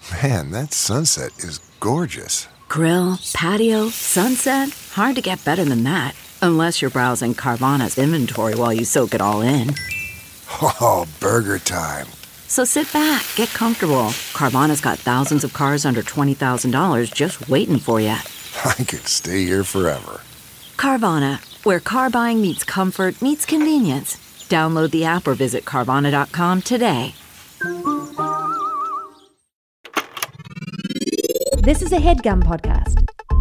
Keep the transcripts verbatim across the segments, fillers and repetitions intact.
Man, that sunset is gorgeous. Grill, patio, sunset. Hard to get better than that. Unless you're browsing Carvana's inventory while you soak it all in. Oh, burger time. So sit back, get comfortable. Carvana's got thousands of cars under twenty thousand dollars just waiting for you. I could stay here forever. Carvana, where car buying meets comfort meets convenience. Download the app or visit Carvana dot com today. This is a HeadGum podcast.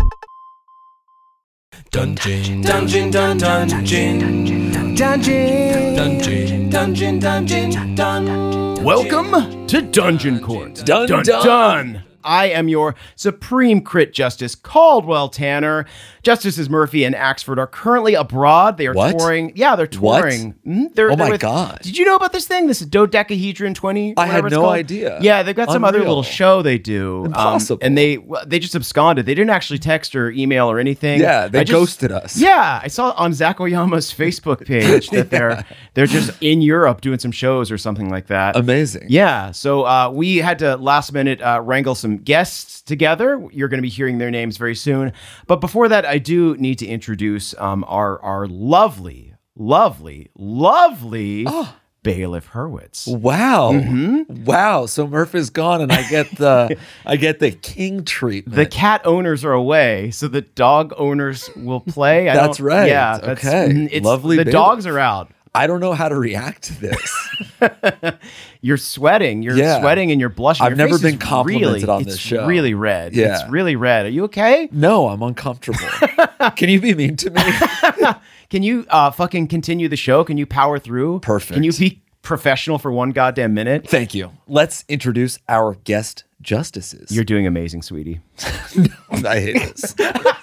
Dungeon, dungeon, dun, dungeon, dungeon, dungeon, dungeon, dungeon, dun. Welcome to Dungeon Court. Dun, dun, dun. dun. I am your Supreme Crit Justice, Caldwell Tanner. Justices Murphy and Axford are currently abroad. They are What? touring. Yeah, they're touring. Mm, they're, Oh they're my with- God. Did you know about this thing? This dodecahedron twenty? I had whatever it's no called? idea. Yeah, they've got some other Unreal. little show they do. um, Impossible. and they well, they just absconded. They didn't actually text or email or anything. Yeah, they I just- ghosted us. Yeah, I saw on Zach Oyama's Facebook page that they're they're just in Europe doing some shows or something like that. Amazing. Yeah, so uh, we had to last minute uh, wrangle some guests together. You're going to be hearing their names very soon. But before that, I do need to introduce um, our our lovely, lovely, lovely bailiff Hurwitz. Wow. Mm-hmm. Wow. So Murph is gone and I get the I get the king treatment. The cat owners are away, so the dog owners will play. I That's don't- right. Yeah, that's, Okay. mm, It's, Lovely The bailiff. dogs are out. I don't know how to react to this. You're sweating. You're Yeah. sweating and you're blushing. I've Your never face been is complimented really, on this it's show. really red. Yeah. It's really red. Are you okay? No, I'm uncomfortable. Can you be mean to me? Can you uh, fucking continue the show? Can you power through? Perfect. Can you be professional for one goddamn minute? Thank you. Let's introduce our guest justices. You're doing amazing, sweetie. I hate this.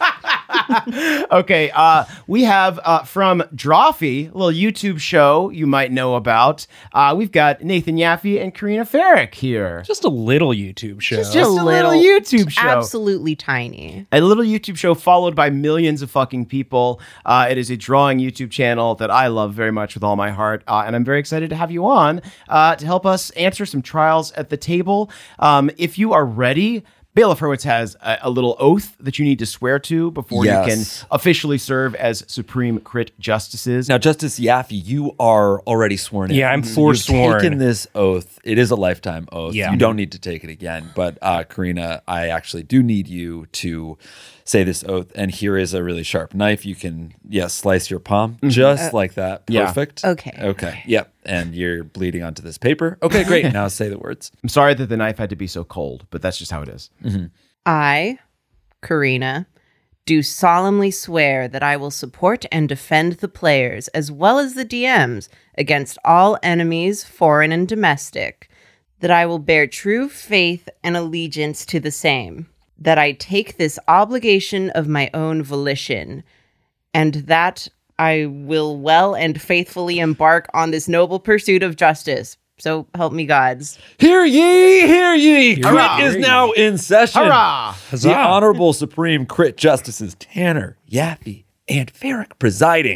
Okay, uh, we have uh, from Drawfee, a little YouTube show you might know about. Uh, we've got Nathan Yaffe and Karina Farrick here. Just a little YouTube show. Just a little YouTube show. Absolutely tiny. A little YouTube show followed by millions of fucking people. Uh, it is a drawing YouTube channel that I love very much with all my heart. Uh, and I'm very excited to have you on uh, to help us answer some trials at the table. Um, if you are ready, Bailiff Hurwitz has a, a little oath that you need to swear to before Yes. you can officially serve as Supreme Crit Justices. Now, Justice Yaffe, you are already sworn in. Yeah, I'm You've forsworn. taken this oath. It is a lifetime oath. Yeah. You don't need to take it again. But uh, Karina, I actually do need you to say this oath. And here is a really sharp knife. You can, yes, slice your palm just like that. yeah. Perfect. Okay. Okay. Yep. And you're bleeding onto this paper. Okay, great. Now say the words. I'm sorry that the knife had to be so cold, but that's just how it is. I, Karina, do solemnly swear that I will support and defend the players as well as the D Ms against all enemies, foreign and domestic, that I will bear true faith and allegiance to the same, that I take this obligation of my own volition, and that I will well and faithfully embark on this noble pursuit of justice. So help me gods. Hear ye, hear ye. Hurrah. Crit is now in session. Hurrah! The Honorable Supreme Crit Justices Tanner, Yaffe, and Farrick presiding.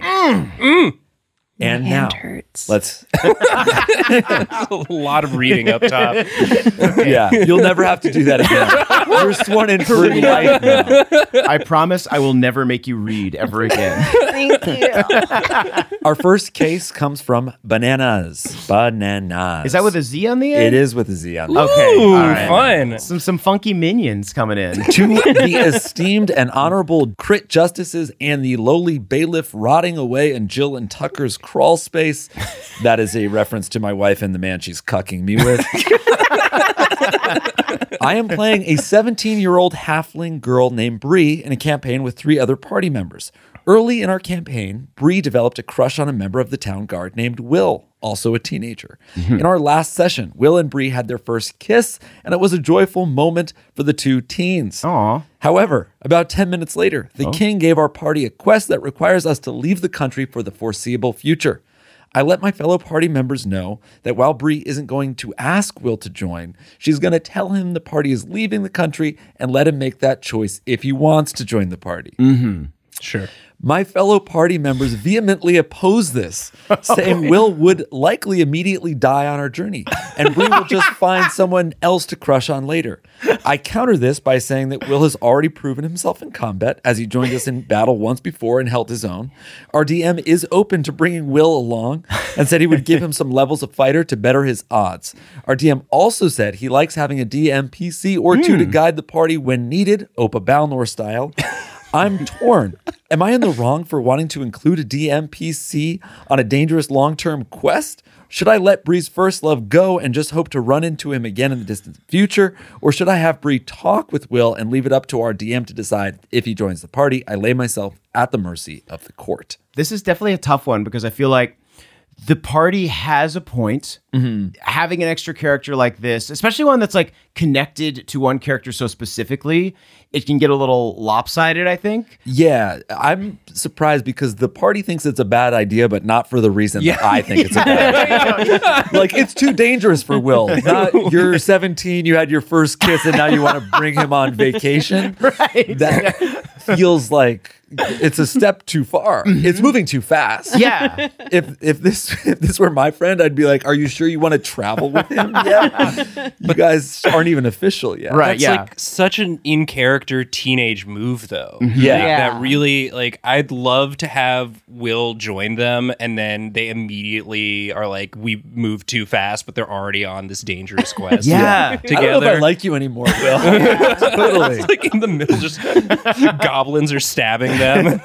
And My now, hand hurts. let's, a lot of reading up top. yeah, you'll never have to do that again. You're sworn in for life now. I promise I will never make you read ever again. Thank you. Our first case comes from Bananas. Bananas. Is that with a Z on the end? It is with a Z on the end. Okay, Ooh, all right. fun. Some some funky minions coming in. To the esteemed and honorable Crit Justices and the lowly bailiff rotting away in Jill and Tucker's crawl space. That is a reference to my wife and the man she's cucking me with. I am playing a seventeen-year-old halfling girl named Bree in a campaign with three other party members. Early in our campaign, Bree developed a crush on a member of the town guard named Will, also a teenager. In our last session, Will and Bree had their first kiss, and it was a joyful moment for the two teens. Aw. However, about ten minutes later, the king gave our party a quest that requires us to leave the country for the foreseeable future. I let my fellow party members know that while Bree isn't going to ask Will to join, she's going to tell him the party is leaving the country and let him make that choice if he wants to join the party. Mm-hmm. Sure. My fellow party members vehemently oppose this, saying Will would likely immediately die on our journey, and Bree will just find someone else to crush on later. I counter this by saying that Will has already proven himself in combat, as he joined us in battle once before and held his own. Our D M is open to bringing Will along, and said he would give him some levels of fighter to better his odds. Our D M also said he likes having a D M P C or two to guide the party when needed, Opa Balnor style. I'm torn. Am I in the wrong for wanting to include a D M P C on a dangerous long-term quest? Should I let Bree's first love go and just hope to run into him again in the distant future? Or should I have Bree talk with Will and leave it up to our D M to decide if he joins the party? I lay myself at the mercy of the court. This is definitely a tough one because I feel like the party has a point. Mm-hmm. Having an extra character like this, especially one that's like connected to one character so specifically, it can get a little lopsided, I think. Yeah, I'm surprised because the party thinks it's a bad idea, but not for the reason that I think it's a bad idea. Like, it's too dangerous for Will. Not, you're seventeen, you had your first kiss, and now you want to bring him on vacation. Right. That feels like it's a step too far. It's moving too fast. Yeah. If if this if this were my friend, I'd be like, "Are you sure you want to travel with him yet? You guys aren't even official yet." Right. That's yeah. like such an in-character teenage move, though. Yeah. Like, Yeah. that really, like, I'd love to have Will join them, and then they immediately are like, we moved too fast, but they're already on this dangerous quest. Yeah. I don't know if I Together. like you anymore, Will. Totally. Like in the middle, just goblins are stabbing them.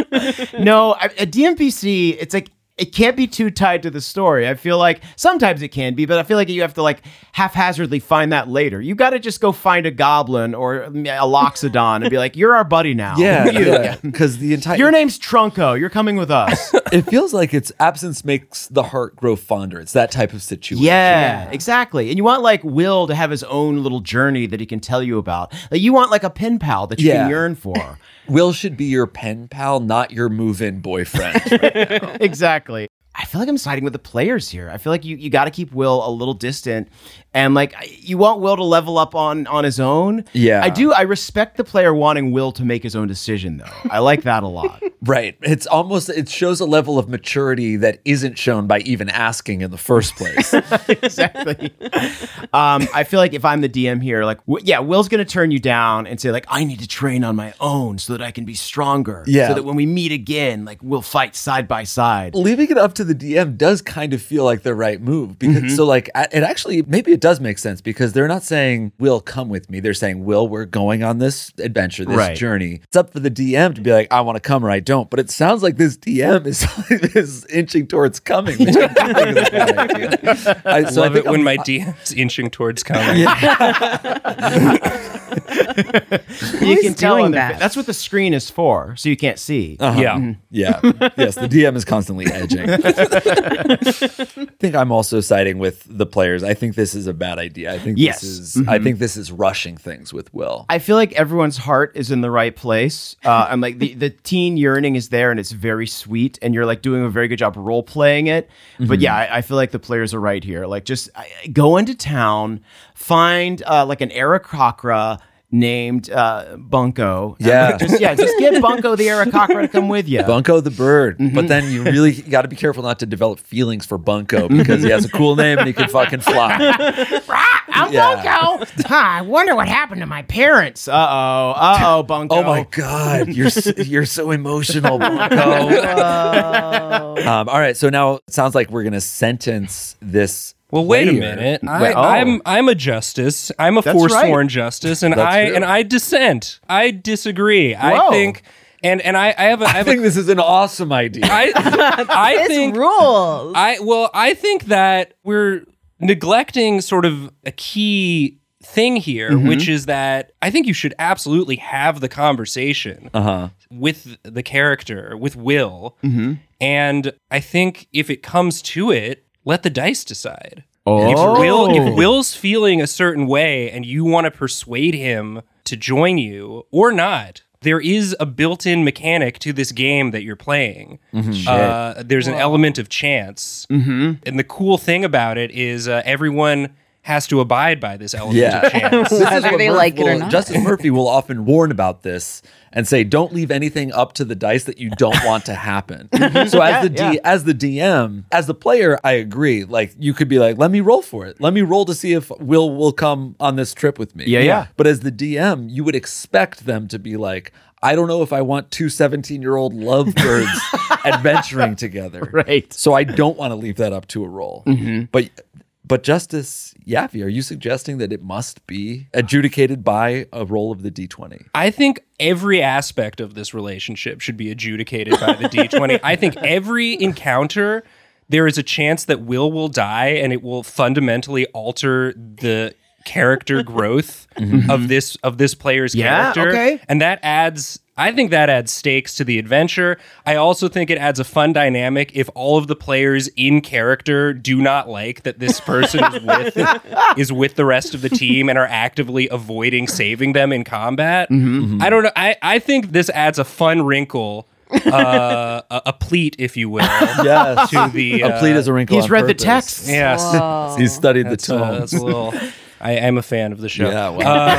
No, I- a D M P C, it's like, it can't be too tied to the story. I feel like sometimes it can be, but I feel like you have to like haphazardly find that later. You got to just go find a goblin or a Loxodon and be like, "You're our buddy now." Yeah, You. yeah. Because the entire Your name's Trunko. You're coming with us. it feels like it's absence makes the heart grow fonder. It's that type of situation. Yeah, exactly. And you want like Will to have his own little journey that he can tell you about. Like you want like a pen pal that you Yeah. can yearn for. Will should be your pen pal, not your move-in boyfriend. Exactly. I feel like I'm siding with the players here. I feel like you, you got to keep Will a little distant, and like you want Will to level up on on his own. Yeah. I do. I respect the player wanting Will to make his own decision, though. I like that a lot. Right. It's almost, it shows a level of maturity that isn't shown by even asking in the first place. Exactly. Um, I feel like if I'm the D M here, like, w- yeah, Will's going to turn you down and say, like, I need to train on my own so that I can be stronger. Yeah. So that when we meet again, like, we'll fight side by side. Leaving it up to the D M does kind of feel like the right move because Mm-hmm. so like a- it actually maybe it does make sense because they're not saying Will come with me, they're saying Will, we're going on this adventure, this Right. journey. It's up for the D M to be like, I want to come or I don't, but it sounds like this D M is, is inching towards coming, which I do think is a bad idea. I, so I Love think it when I'm- my D M's inching towards coming. You can is tell doing on their that? fa- That's what the screen is for, so you can't see. Uh-huh. Yeah. Yeah. Yes, the D M is constantly edging. I think I'm also siding with the players. I think this is a bad idea. I think Yes. this is I think this is rushing things with Will. I feel like everyone's heart is in the right place. Uh, and like the, the teen yearning is there and it's very sweet. And you're like doing a very good job role playing it. But yeah, I, I feel like the players are right here. Like just uh, go into town, find uh, like an Aarakocra named uh, Bunko. Yeah. Uh, just, yeah, just get Bunko the Aarakocra to come with you. Bunko the bird. Mm-hmm. But then you really got to be careful not to develop feelings for Bunko because he has a cool name and he can fucking fly. I'm Yeah. Bunko. Huh, I wonder what happened to my parents. Uh oh. Uh oh, Bunko. Oh my God, you're s- you're so emotional, Bunko. um, all right, so now it sounds like we're gonna sentence this. Well, wait a player. minute. I, Wait, oh. I'm I'm a justice. I'm a That's forsworn right. justice, and That's I true. and I dissent. I disagree. I Whoa. think, and and I, I have a, I I have think a, this is an awesome idea. I I It's think rules. I well I think that we're neglecting sort of a key thing here, which is that I think you should absolutely have the conversation Uh-huh. with the character, with Will, and I think if it comes to it, let the dice decide. Oh. If Will, if Will's feeling a certain way and you want to persuade him to join you or not, there is a built-in mechanic to this game that you're playing. Uh, there's an element of chance, mm-hmm. and the cool thing about it is uh, everyone has to abide by this element Yeah. of chance. This is Whether what they Murph like it or will- not. Justice Murphy will often warn about this and say, "Don't leave anything up to the dice that you don't want to happen." So as the D, yeah. as the D M, as the player, I agree. Like you could be like, "Let me roll for it. Let me roll to see if Will will come on this trip with me." Yeah, yeah. But as the D M, you would expect them to be like, "I don't know if I want two seventeen-year-old lovebirds adventuring together." Right. So I don't want to leave that up to a roll. But but Justice Yaffe, are you suggesting that it must be adjudicated by a roll of the D twenty? I think every aspect of this relationship should be adjudicated by the D twenty. I think every encounter, there is a chance that Will will die and it will fundamentally alter the character growth of this of this player's Yeah, character. okay. And that adds I think that adds stakes to the adventure. I also think it adds a fun dynamic if all of the players in character do not like that this person is with is with the rest of the team and are actively avoiding saving them in combat. I don't know. I, I think this adds a fun wrinkle, uh, a, a pleat, if you will, Yes. to the A pleat is a wrinkle. He's on read the purpose. text. yes. He's studied That's, the uh, tone. that's a little. I am a fan of the show. Yeah,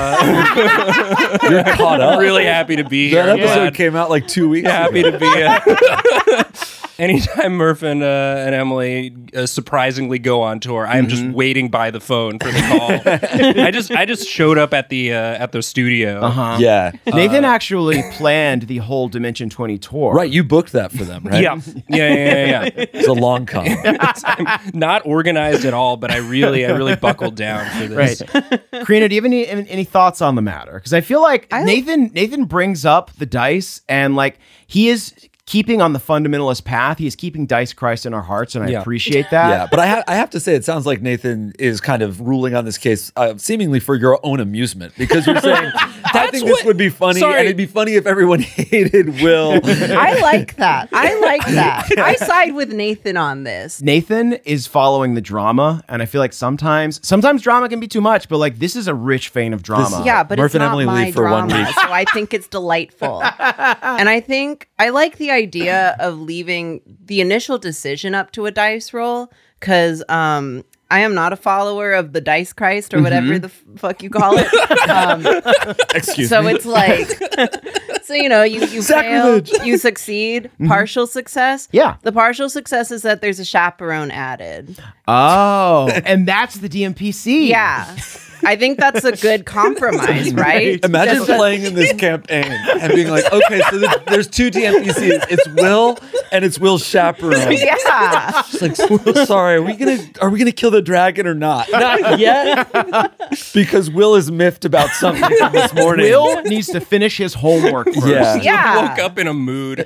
well. You're caught up. I'm really happy to be here. That I'm episode glad- came out like two weeks happy ago. to be uh, anytime Murph and, uh, and Emily uh, surprisingly go on tour, I'm just waiting by the phone for the call. I just I just showed up at the uh, at the studio. Uh-huh. Yeah. Nathan actually planned the whole Dimension twenty tour. Right, you booked that for them, right? Yeah. yeah, yeah, yeah, yeah. It's a long con. I'm not organized at all, but I really, I really buckled down for this. Right. Karina, do you have any any thoughts on the matter? Because I feel like I- Nathan Nathan brings up the dice and like he is keeping on the fundamentalist path. He is keeping Dice Christ in our hearts, and I Yeah. appreciate that. Yeah, but I, ha- I have to say, it sounds like Nathan is kind of ruling on this case uh, seemingly for your own amusement because you're saying, I think this what- would be funny, sorry. and it'd be funny if everyone hated Will. I like that. I like that. I side with Nathan on this. Nathan is following the drama, and I feel like sometimes sometimes drama can be too much, but like this is a rich vein of drama. Yeah, but Murph it's and not Emily my leave for one drama, week. so I think it's delightful. And I think I like the idea of leaving the initial decision up to a dice roll because um, I am not a follower of the Dice Christ or whatever the f- fuck you call it. Um, Excuse so me. it's like, so you know, you you fail, Sacrilege. you succeed, partial success. Yeah. The partial success is that there's a chaperone added. Oh, and that's the D M P C. Yeah. I think that's a good compromise, right? Imagine Just a- playing in this campaign and being like, okay, so there's, there's two D M P Cs. It's Will and it's Will's chaperone. Yeah. It's like, sorry, are we gonna are we gonna kill the dragon or not? Not yet, because Will is miffed about something from this morning. Will needs to finish his homework first. Yeah. Yeah. Woke up in a mood.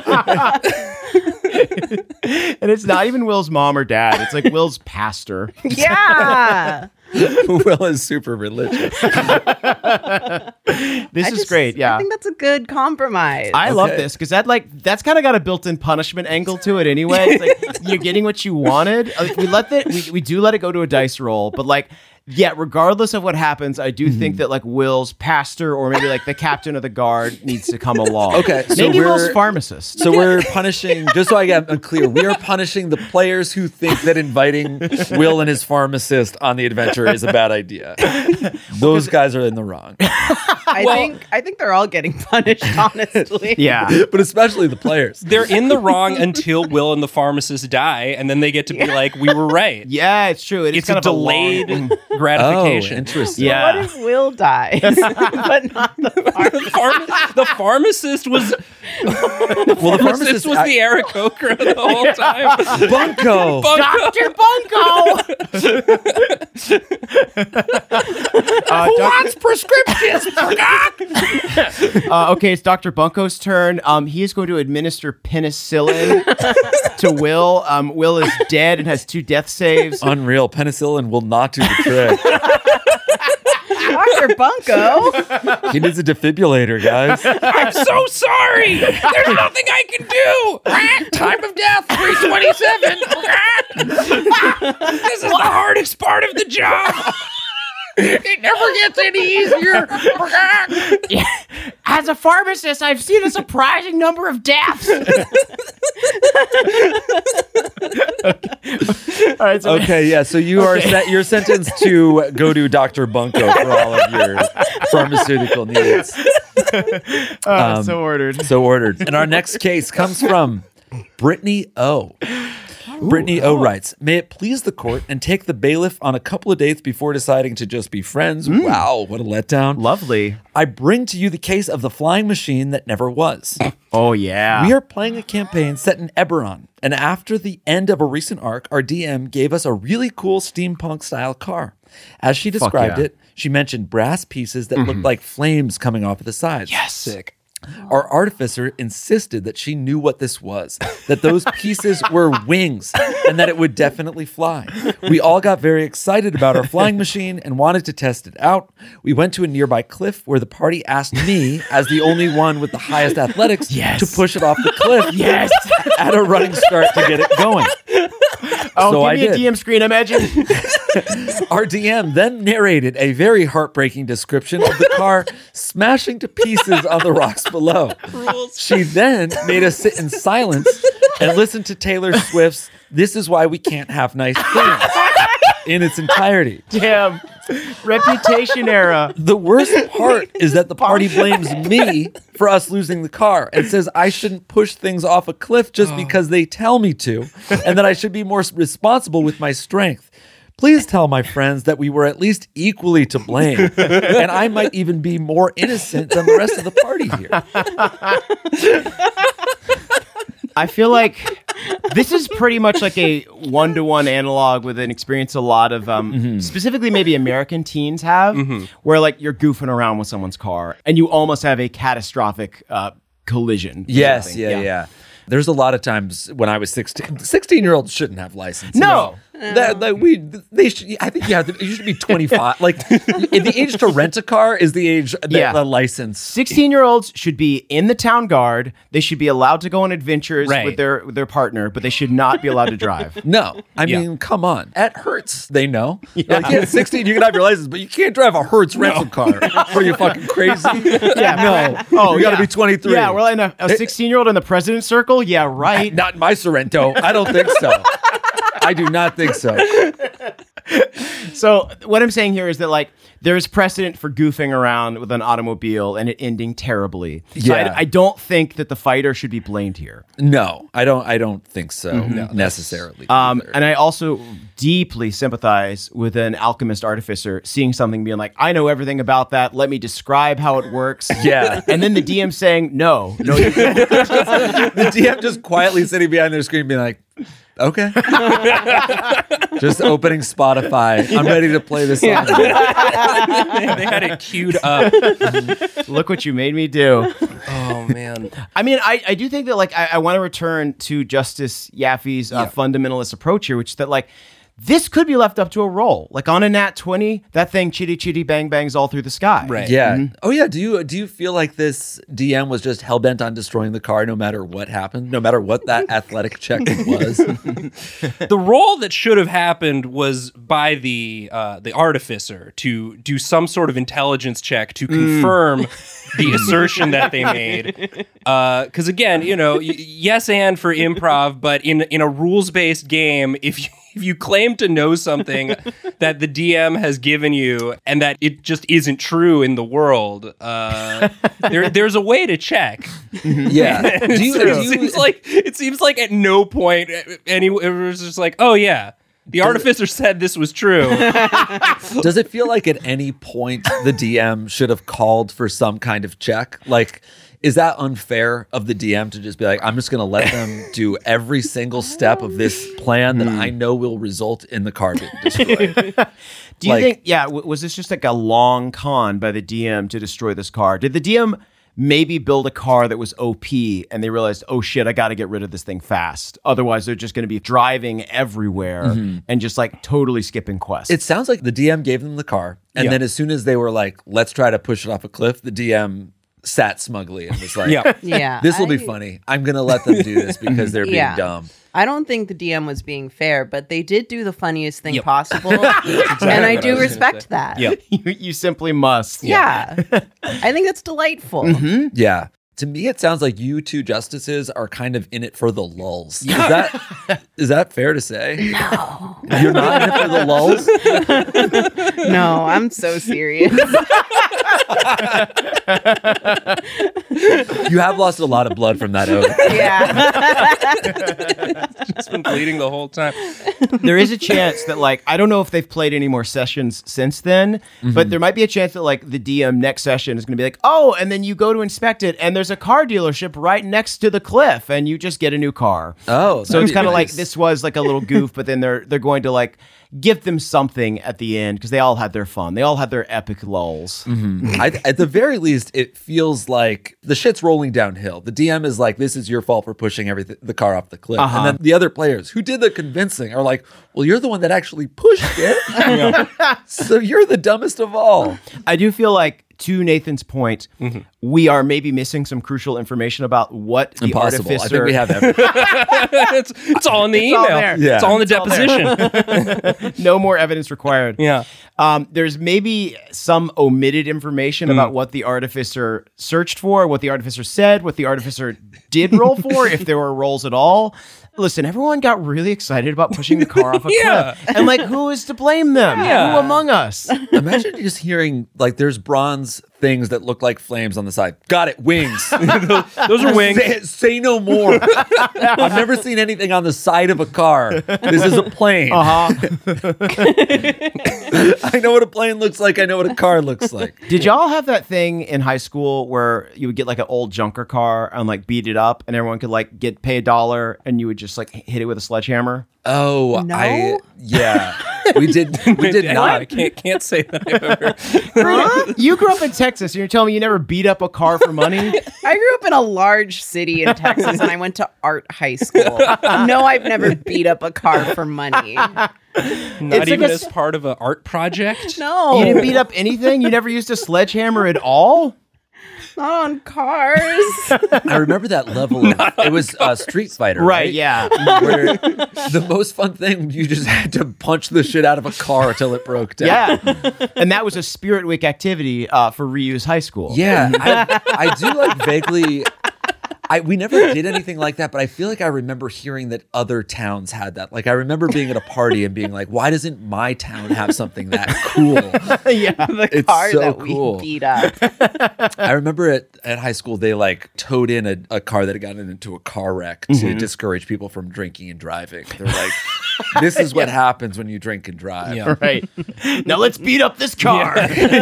And it's not even Will's mom or dad. It's like Will's pastor. Yeah. Will is super religious. This I is just- great. Yeah. I think that's a good compromise. I love Okay. this because that like that's kind of got a built-in punishment angle to it anyway. It's like you're getting what you wanted. Like, we let that we, we do let it go to a dice roll, but like yeah, regardless of what happens, I do think that like Will's pastor or maybe like the captain of the guard needs to come along. Okay, so maybe we're- Will's pharmacist. So we're punishing, just so I get clear, we are punishing the players who think that inviting Will and his pharmacist on the adventure is a bad idea. Those guys are in the wrong. I think I think they're all getting punished, honestly. Yeah. But especially the players. They're in the wrong until Will and the pharmacist die, and then they get to be like, "We were right." Yeah, it's true. It is It's kind a of a long- delayed Oh, gratification. interesting. Yeah. What if Will dies, but not the the, pharm- the pharmacist was Well, the pharmacist pharmacist was the Eric Okra the whole time. Bunko. Doctor Bunko. uh, Who doc- wants prescriptions? uh, okay, it's Doctor Bunko's turn. Um, he is going to administer penicillin to Will. Um, Will is dead and has two death saves. Unreal. Penicillin will not do the trick. Doctor Bunko. He needs a defibrillator, guys. I'm so sorry. There's nothing I can do. Time of death, three twenty-seven. This is the hardest part of the job. It never gets any easier. As a pharmacist, I've seen a surprising number of deaths. okay. All right, so Okay, yeah. So you are set, you're sentenced to go to Doctor Bunko for all of your pharmaceutical needs. uh, so ordered. So ordered. And our next case comes from Brittany O. Brittany O writes, may it please the court and take the bailiff on a couple of dates before deciding to just be friends. Mm. Wow, what a letdown. Lovely. I bring to you the case of the flying machine that never was. Oh, yeah. We are playing a campaign set in Eberron, and after the end of a recent arc, our D M gave us a really cool steampunk-style car. As she described yeah. it, she mentioned brass pieces that looked like flames coming off of the sides. Yes. Sick. Our artificer insisted that she knew what this was, that those pieces were wings, and that it would definitely fly. We all got very excited about our flying machine and wanted to test it out. We went to a nearby cliff where the party asked me, as the only one with the highest athletics, Yes. to push it off the cliff Yes. at a running start to get it going. Oh, So give I me a did. D M screen, imagine. Our D M then narrated a very heartbreaking description of the car smashing to pieces on the rocks below. She then made us sit in silence and listen to Taylor Swift's This Is Why We Can't Have Nice Things in its entirety. Damn. Reputation era. The worst part is that the party blames me for us losing the car and says I shouldn't push things off a cliff just because they tell me to, and that I should be more responsible with my strength. Please tell my friends that we were at least equally to blame, and I might even be more innocent than the rest of the party here. I feel like this is pretty much like a one-to-one analog with an experience a lot of, um, Mm-hmm. specifically maybe American teens have, where like you're goofing around with someone's car and you almost have a catastrophic uh, collision. or Yes, something. yeah, yeah, There's a lot of times when I was sixteen, sixteen-year-olds shouldn't have license. No. That, that we they should. I think you have to. You should be twenty-five. Like the age to rent a car is the age that Yeah. the license. sixteen-year-olds should be in the town guard. They should be allowed to go on adventures Right. with their with their partner, but they should not be allowed to drive. No, I Yeah. mean, come on. At Hertz, they know. Like, yeah, sixteen, you can have your license, but you can't drive a Hertz rental car. Are you fucking crazy? Yeah. No. Oh, you got to yeah. be twenty-three. Yeah, well, in a, a sixteen-year-old in the president's circle? Yeah, right. Not in my Sorrento. I don't think so. I do not think so. So what I'm saying here is that like there's precedent for goofing around with an automobile and it ending terribly. So Yeah. I, I don't think that the fighter should be blamed here. No, I don't. I don't think so necessarily. Um, either. and I also deeply sympathize with an alchemist artificer seeing something being like, I know everything about that. Let me describe how it works. Yeah. And then the D M saying, no, no, you can't. The D M just quietly sitting behind their screen, being like, "Okay," just opening Spotify. I'm ready to play this song. They had it queued up. Look what you made me do. Oh man. I mean, I, I do think that like I, I want to return to Justice Yaffe's uh, fundamentalist approach here, which is that like this could be left up to a roll. Like on a nat twenty, that thing chitty chitty bang bangs all through the sky. Right. Yeah. Oh yeah. Do you do you feel like this D M was just hell bent on destroying the car, no matter what happened, no matter what that athletic check was? The role that should have happened was by the uh, the artificer to do some sort of intelligence check to confirm the assertion that they made. Because again, you know, y- yes and for improv, but in in a rules based game, if you if you claim to know something that the D M has given you and that it just isn't true in the world, uh, there there's a way to check. Yeah. Do you, So do it you seems like it seems like at no point any it was just like, oh yeah, the artificer said this was true. does it feel like at any point the D M should have called for some kind of check? Like, is that unfair of the D M to just be like, I'm just going to let them do every single step of this plan that I know will result in the car being destroyed? Do you Like- think, yeah, w- was this just like a long con by the D M to destroy this car? Did the D M maybe build a car that was O P and they realized, oh shit, I got to get rid of this thing fast. Otherwise, they're just going to be driving everywhere and just like totally skipping quests. It sounds like the D M gave them the car, and Yeah. then as soon as they were like, let's try to push it off a cliff, the D M sat smugly and was like, Yeah. Yeah. this will be I- funny. I'm going to let them do this because they're being Yeah. dumb. I don't think the D M was being fair, but they did do the funniest thing Yep. possible. and I what I do was gonna respect say. that. Yep. you, you simply must. Yeah. I think that's delightful. Yeah. To me, it sounds like you two justices are kind of in it for the lulls. Is that is that fair to say? No. You're not in it for the lulls? No, I'm so serious. You have lost a lot of blood from that oath. yeah. It's been bleeding the whole time. There is a chance that, like, I don't know if they've played any more sessions since then, but there might be a chance that, like, the D M next session is going to be like, oh, and then you go to inspect it, and there's a car dealership right next to the cliff, and you just get a new car. Oh, So it's kind of like nice. this was like a little goof, but then they're they're going to like give them something at the end because they all had their fun. They all had their epic lulls. I, at the very least, it feels like the shit's rolling downhill. The D M is like, "This is your fault for pushing everything the car off the cliff," Uh-huh. and then the other players who did the convincing are like, "Well, you're the one that actually pushed it, so you're the dumbest of all." I do feel like, to Nathan's point, we are maybe missing some crucial information about what the Impossible. I artificer. think we have everything. it's, it's all in the all email. there. Yeah. It's all in the It's all there. deposition. No more evidence required. Yeah. Um, there's maybe some omitted information about what the artificer searched for, what the artificer said, what the artificer did roll for, if there were rolls at all. Listen, everyone got really excited about pushing the car off a Yeah. cliff. And like, who is to blame them? Yeah. Who among us? Imagine just hearing like there's bronze things that look like flames on the side. Got it, wings. Those are wings. Say, say no more. I've never seen anything on the side of a car. This is a plane. Uh-huh. I know what a plane looks like. I know what a car looks like. Did y'all have that thing in high school where you would get like an old junker car and like beat it up and everyone could like get pay a dollar and you would just like hit it with a sledgehammer? Oh, No? I yeah. We did we did I not. can't, can't say that I've ever. Huh? You grew up in Texas and you're telling me you never beat up a car for money? I grew up in a large city in Texas and I went to art high school. No, I've never beat up a car for money. Not like even a as s- part of an art project. No. You didn't beat up anything? You never used a sledgehammer at all? Not on cars. I remember that level of it was uh, Street Fighter, right? Right, yeah. Where the most fun thing you just had to punch the shit out of a car until it broke down. Yeah. And that was a Spirit Week activity uh, for Reuse High School. Yeah, I, I do like vaguely. I we never did anything like that, but I feel like I remember hearing that other towns had that. Like I remember being at a party and being like, "Why doesn't my town have something that cool?" Yeah. The It's car so that cool. we beat up. I remember at, at high school they like towed in a, a car that had gotten into a car wreck to discourage people from drinking and driving. They're like, "This is what happens when you drink and drive." Yeah. Right. Now let's beat up this car.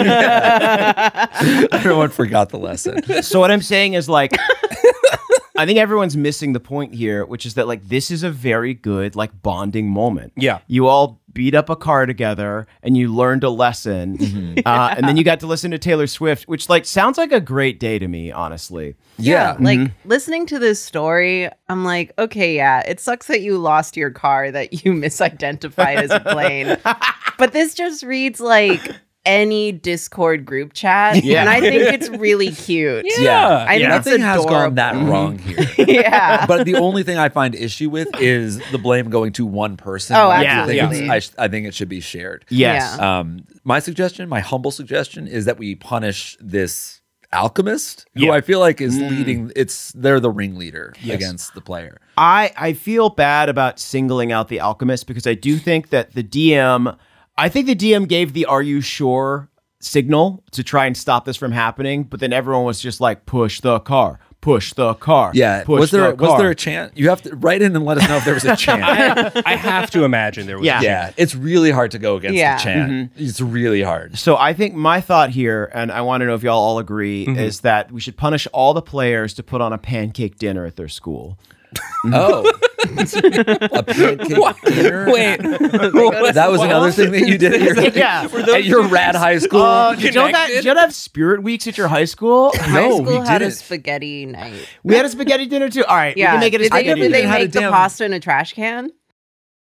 Everyone forgot the lesson. So what I'm saying is like, I think everyone's missing the point here, which is that like this is a very good like bonding moment. Yeah. You all beat up a car together and you learned a lesson. Uh, and then you got to listen to Taylor Swift, which like sounds like a great day to me, honestly. Yeah. Like listening to this story, I'm like, okay, yeah, it sucks that you lost your car that you misidentified as a plane. But this just reads like any Discord group chat. Yeah. And I think it's really cute. Yeah, I think it's nothing has gone adorable. that wrong here. Yeah. But the only thing I find issue with is the blame going to one person. Oh, I absolutely. think it's- I, sh- I think it should be shared. Yes. Yeah. Um, my suggestion, my humble suggestion, is that we punish this alchemist, who Yeah. I feel like is leading. It's they're the ringleader against the player. I, I feel bad about singling out the alchemist because I do think that the D M, I think the D M gave the "Are you sure?" signal to try and stop this from happening, but then everyone was just like, push the car, push the car. Yeah, push was there the was car. there a chant? You have to write in and let us know if there was a chant. I, I have to imagine there was. Yeah. a Yeah, it's really hard to go against Yeah. the chant. It's really hard. So I think my thought here, and I want to know if y'all all agree, is that we should punish all the players to put on a pancake dinner at their school. Oh, a pancake dinner. Wait. That was another thing that you did at your, Yeah. at your rad high school. Uh, did y'all, that, Connected? did y'all have spirit weeks at your high school? High No, school we had a didn't. spaghetti night. We had a spaghetti dinner too. All right, Yeah. we can make it a did they, spaghetti did they dinner. had a make the damn- pasta in a trash can?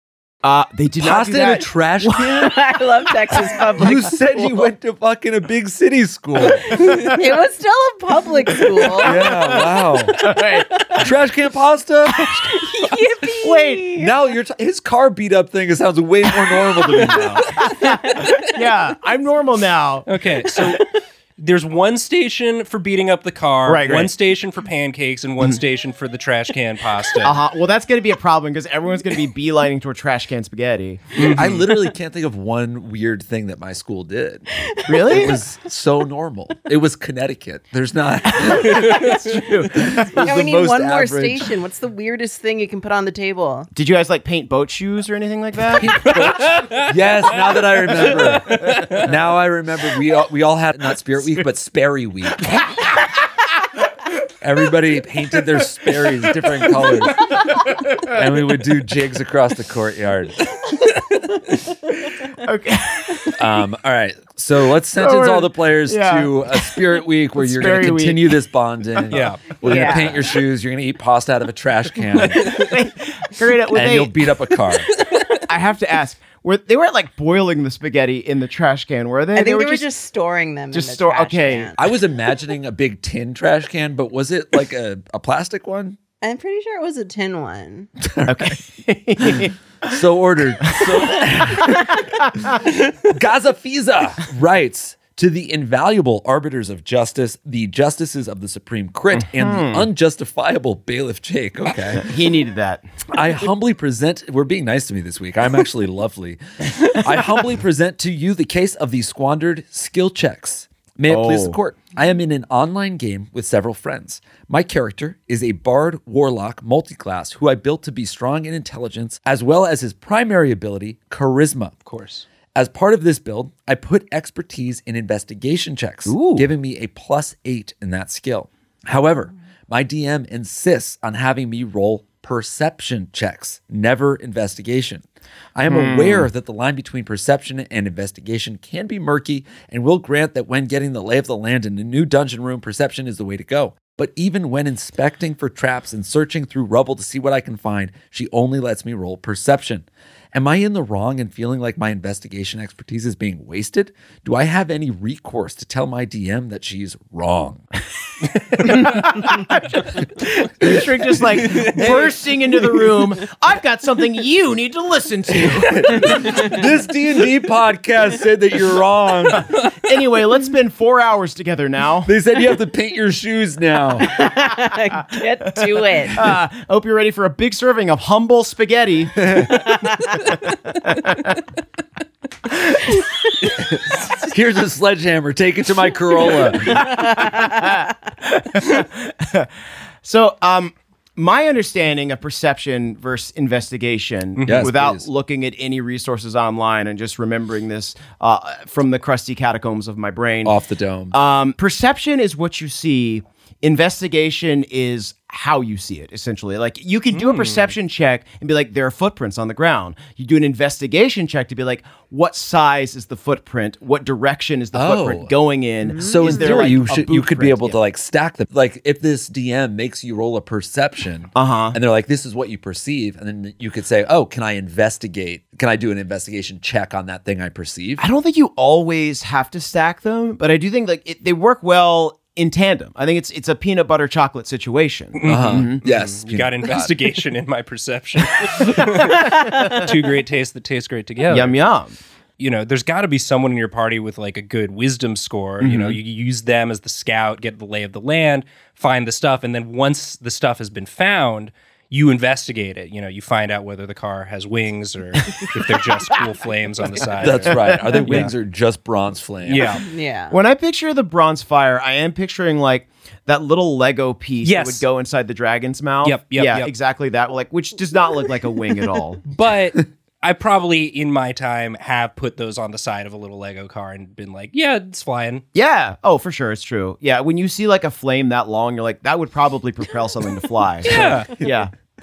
Uh, they did not Pasta do in a that. trash can? I love Texas public You school. said you went to fucking a big city school. It was still a public school. Yeah, wow. Right. Trash can pasta? Yippee. Wait. Now you're t- his car beat up thing sounds way more normal to me now. Yeah, I'm normal now. Okay, so there's one station for beating up the car, Right, one right. station for pancakes, and one station for the trash can pasta. Uh-huh. Well, that's going to be a problem because everyone's going to be beelining toward trash can spaghetti. I literally can't think of one weird thing that my school did. Really? It was so normal. It was Connecticut. There's not. That's true. Now we the need most one more average. station. What's the weirdest thing you can put on the table? Did you guys like paint boat shoes or anything like that? Yes, now that I remember. Now I remember we all, we all had not Spirit Week, but Sperry Week. Everybody painted their Sperries different colors. And we would do jigs across the courtyard. Okay. Um, all right. So let's sentence all the players Yeah. to a Spirit Week where you're going Sperry to Week. continue this bonding. Yeah. We're going to Yeah. paint your shoes. You're going to eat pasta out of a trash can. Karina, were and they, you'll beat up a car. I have to ask, were they weren't like boiling the spaghetti in the trash can, were they? I think they they were just, storing them just in the store- trash okay. can. I was imagining a big tin trash can, but was it like a, a plastic one? I'm pretty sure it was a tin one. Okay. So ordered. So Gaza Fiza writes, to the invaluable arbiters of justice, the justices of the Supreme Crit, and the unjustifiable bailiff Jake. Okay. He needed that. I humbly present, we're being nice to me this week. I'm actually lovely. I humbly present to you the case of the squandered skill checks. May it please the Oh. court. I am in an online game with several friends. My character is a bard warlock multiclass who I built to be strong in intelligence as well as his primary ability, charisma. Of course. As part of this build, I put expertise in investigation checks, giving me a plus eight in that skill. However, my D M insists on having me roll perception checks, never investigation. I am aware that the line between perception and investigation can be murky and will grant that when getting the lay of the land in a new dungeon room, perception is the way to go. But even when inspecting for traps and searching through rubble to see what I can find, she only lets me roll perception. Am I in the wrong and feeling like my investigation expertise is being wasted? Do I have any recourse to tell my D M that she's wrong? Shrink just like bursting into the room. I've got something you need to listen to. This D and D podcast said that you're wrong. Anyway, let's spend four hours together now. They said you have to paint your shoes now. Get to it. Uh, hope you're ready for a big serving of humble spaghetti. Here's a sledgehammer. Take it to my Corolla. So, um, my understanding of perception versus investigation, Yes, without please. looking at any resources online and just remembering this uh, from the crusty catacombs of my brain, Off the dome. um, perception is what you see. Investigation is how you see it, essentially. Like, you can do a perception check and be like, there are footprints on the ground. You do an investigation check to be like, what size is the footprint? What direction is the Oh. footprint going in? So Is in there, theory, like, you a should you boot could be print? able to Yeah. like stack them. Like if this D M makes you roll a perception, Uh-huh. and they're like, "This is what you perceive," and then you could say, "Oh, can I investigate? Can I do an investigation check on that thing I perceive?" I don't think you always have to stack them, but I do think like it, they work well in tandem. I think it's it's a peanut butter chocolate situation. Uh-huh. Yes, You got investigation in my perception. Two great tastes that taste great together. Yum yum. You know, there's got to be someone in your party with like a good wisdom score. You know, you use them as the scout, get the lay of the land, find the stuff, and then once the stuff has been found, you investigate it. You know, you find out whether the car has wings or if they're just cool flames on the side. That's right. Are they wings or just bronze flame? Yeah. Yeah. When I picture the bronze fire, I am picturing like that little Lego piece Yes. that would go inside the dragon's mouth. Yep, yep, yeah, yep. exactly that. Like, which does not look like a wing at all. But I probably in my time have put those on the side of a little Lego car and been like, yeah, it's flying. Yeah. Oh, for sure, it's true. Yeah, when you see like a flame that long, you're like, that would probably propel something to fly. So, Yeah. yeah.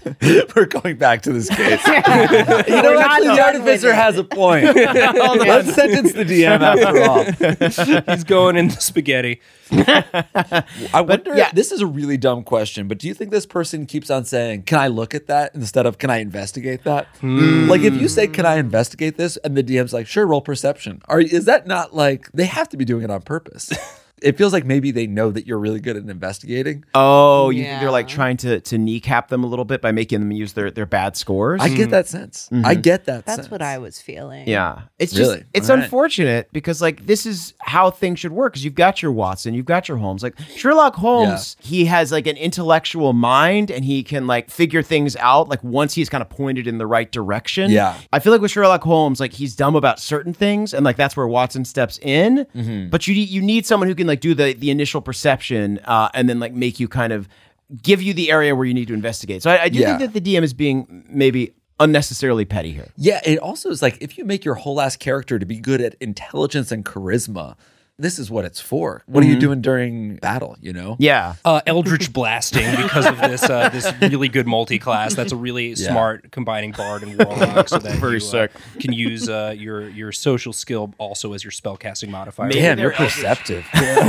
We're going back to this case. you know, We're not actually, the done with artificer it. has a point. Let's sentence the D M after all. He's going in the spaghetti. I wonder, yeah. this is a really dumb question, but do you think this person keeps on saying, can I look at that instead of, can I investigate that? Like if you say, can I investigate this? And the D M's like, sure, roll perception. Are, is that not like, they have to be doing it on purpose. It feels like maybe they know that you're really good at investigating. Oh, you think they're like Yeah. trying to to kneecap them a little bit by making them use their, their bad scores? I get that sense. I get that That's sense. what I was feeling. Yeah. It's just, Really? it's All right. unfortunate because, like, this is how things should work because you've got your Watson, you've got your Holmes. Like, Sherlock Holmes, he has, like, an intellectual mind and he can, like, figure things out, like, once he's kind of pointed in the right direction. Yeah. I feel like with Sherlock Holmes, like, he's dumb about certain things and, like, that's where Watson steps in. Mm-hmm. But you, you need someone who can, like, do the, the initial perception uh, and then, like, make you kind of give you the area where you need to investigate. So I, I do Yeah. think that the D M is being maybe unnecessarily petty here. Yeah, it also is like if you make your whole ass character to be good at intelligence and charisma, this is what it's for. What are you doing during battle, you know? Yeah. Uh, Eldritch blasting because of this uh, this really good multi-class. That's a really smart combining bard and warlock, so that Very you uh, sick. can use uh, your your social skill also as your spellcasting modifier. Damn, they're you're perceptive.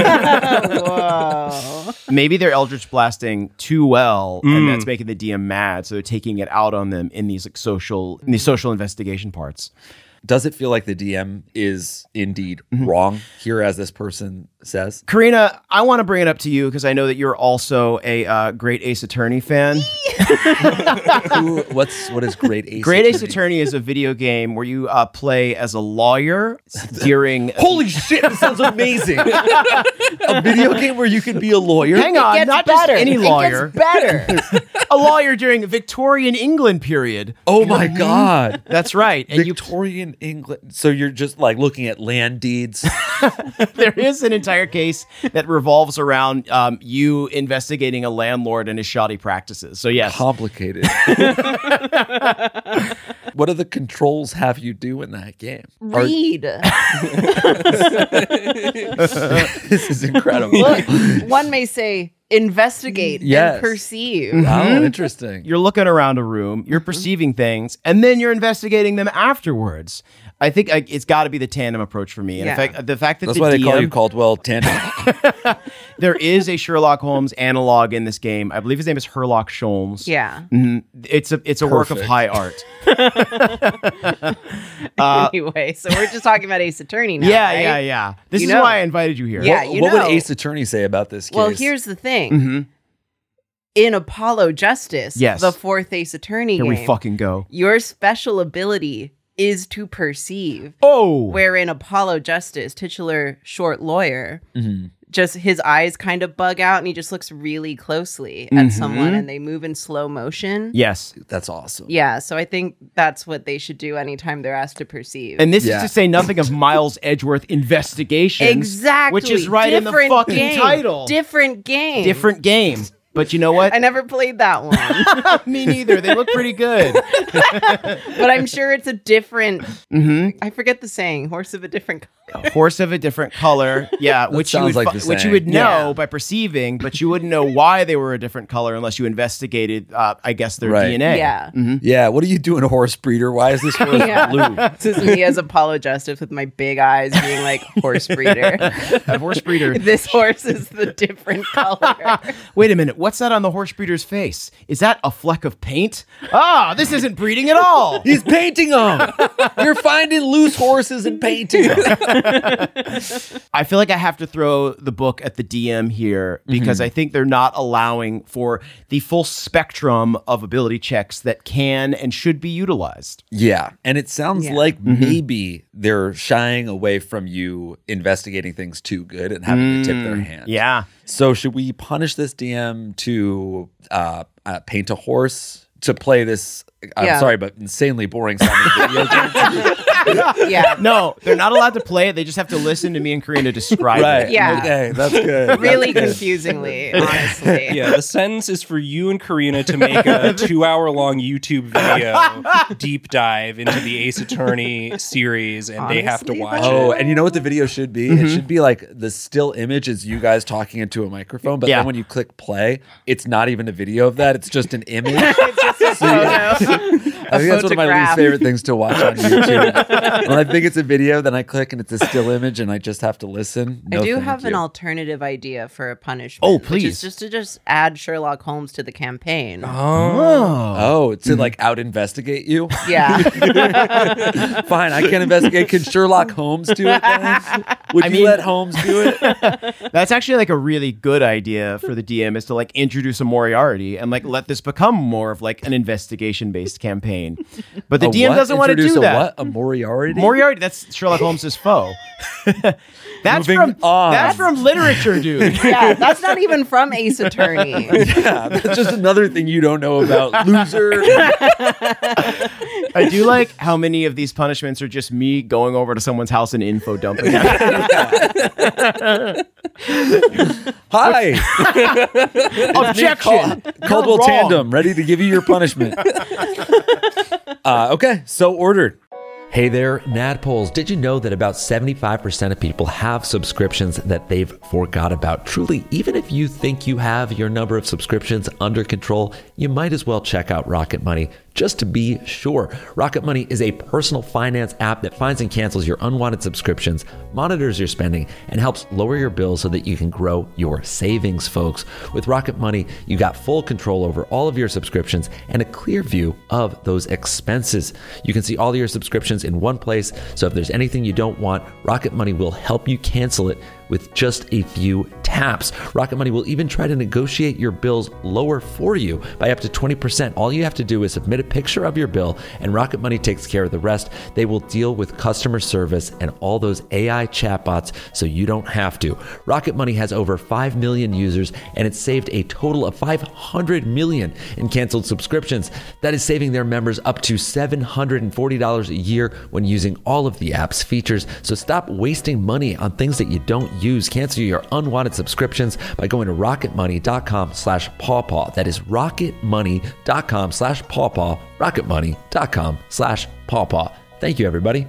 Whoa. Maybe they're Eldritch blasting too well, and that's making the D M mad. So they're taking it out on them in these like social, in these social investigation parts. Does it feel like the D M is indeed wrong here, as this person says? Karina, I want to bring it up to you because I know that you're also a uh, great Ace Attorney fan. Who, what's what is Great Ace? Great Ace Attorney? Attorney is a video game where you uh, play as a lawyer during. Holy shit! This sounds amazing. A video game where you can be a lawyer. Hang on, Gets not better. just any It lawyer. gets better. A lawyer during Victorian England period. Oh my god! That's right. And you Victorian England. So you're just like looking at land deeds. there is an entire case that revolves around um, you investigating a landlord and his shoddy practices. So yes, Complicated. What do the controls have you do in that game? Are- Read. this is incredible. Look, one may say investigate Yes. and perceive. Oh, interesting. you're looking around a room, you're perceiving things, and then you're investigating them afterwards. I think like, it's got to be the tandem approach for me. And in Yeah. fact, the fact that That's the why they D call M you Caldwell Tandem. there is a Sherlock Holmes analog in this game. I believe his name is Herlock Sholmes. Yeah. Mhm. It's a it's a work of Perfect. high art. Anyway, so we're just talking about Ace Attorney now. yeah, right? yeah, yeah. This You is know. why I invited you here. Yeah, what you what know. would Ace Attorney say about this case? Well, here's the thing. Mhm. In Apollo Justice, Yes. the fourth Ace Attorney Here game, we fucking go. your special ability is to perceive. Oh, Where in Apollo Justice, titular short lawyer, Mm-hmm. just his eyes kind of bug out and he just looks really closely at someone and they move in slow motion. yes. that's awesome. Yeah, so I think that's what they should do anytime they're asked to perceive. And this Yeah. is to say nothing of Miles Edgeworth Investigations. exactly. Which is right in the Different fucking game. title. Different game. Different game. But you know what? I never played that one, Me neither. They look pretty good. but I'm sure it's a different. Mm-hmm. I forget the saying. Horse of a different. A horse of a different color. Yeah, which you sounds would like fi- the which you saying. would know Yeah. by perceiving, but you wouldn't know why they were a different color unless you investigated. Uh, I guess their Right. D N A. Yeah. Yeah, what are you doing, horse breeder? Why is this horse Yeah. blue? This is me as Apollo Justice with my big eyes being like horse breeder. A horse breeder. This horse is the different color. Wait a minute. What's that on the horse breeder's face? Is that a fleck of paint? Ah, this isn't breeding at all. He's painting them. You're finding loose horses and painting them. I feel like I have to throw the book at the D M here because I think they're not allowing for the full spectrum of ability checks that can and should be utilized. Yeah, and it sounds Yeah. like maybe they're shying away from you investigating things too good and having to tip their hand. Yeah. So should we punish this D M to uh, uh, paint a horse to play this? I'm Yeah. sorry, but insanely boring sounding video game. Yeah. No, they're not allowed to play it. They just have to listen to me and Karina describe Right. it. Yeah. Okay, that's good. Really That's good. confusingly, honestly. Yeah, the sentence is for you and Karina to make a two-hour-long YouTube video deep dive into the Ace Attorney series, and they have to Honestly, watch Oh, it. and you know what the video should be? It should be like the still image is you guys talking into a microphone, but Yeah. then when you click play, it's not even a video of that. It's just an image. It's just a photo. I think that's one of my least photograph. favorite things to watch on YouTube. When I think it's a video, then I click and it's a still image and I just have to listen. I No, do thank have an you. alternative idea for a punishment. Oh, Which please. is just to just add Sherlock Holmes to the campaign. Oh, to like out investigate you? Yeah. Fine, I can't investigate. Can Sherlock Holmes do it then? Would I you mean- let Holmes do it? That's actually like a really good idea for the D M is to like introduce a Moriarty and like let this become more of like an investigation based campaign. But the A D M what? doesn't want to Introduce do a that. What? A Moriarty? Moriarty, that's Sherlock Holmes's foe. That's Moving from on. that's from literature, dude. Yeah, that's not even from Ace Attorney. Yeah, that's just another thing you don't know about, loser. I do like how many of these punishments are just me going over to someone's house and info dumping. Hi, Objection. Caldwell You're wrong. Tandem, ready to give you your punishment. uh, okay, so ordered. Hey there, Nadpoles. Did you know that about seventy-five percent of people have subscriptions that they've forgot about? Truly, even if you think you have your number of subscriptions under control, you might as well check out Rocket Money just to be sure. Rocket Money is a personal finance app that finds and cancels your unwanted subscriptions, monitors your spending, and helps lower your bills so that you can grow your savings, folks. With Rocket Money, you got full control over all of your subscriptions and a clear view of those expenses. You can see all of your subscriptions in one place, so if there's anything you don't want, Rocket Money will help you cancel it with just a few taps. Rocket Money will even try to negotiate your bills lower for you by up to twenty percent. All you have to do is submit a picture of your bill and Rocket Money takes care of the rest. They will deal with customer service and all those A I chatbots so you don't have to. Rocket Money has over five million users and it's saved a total of five hundred million in canceled subscriptions. That is saving their members up to seven hundred forty dollars a year when using all of the app's features. So stop wasting money on things that you don't use. Cancel your unwanted subscriptions by going to rocketmoney.com slash pawpaw. That is rocketmoney.com slash pawpaw. rocketmoney.com slash pawpaw. Thank you, everybody.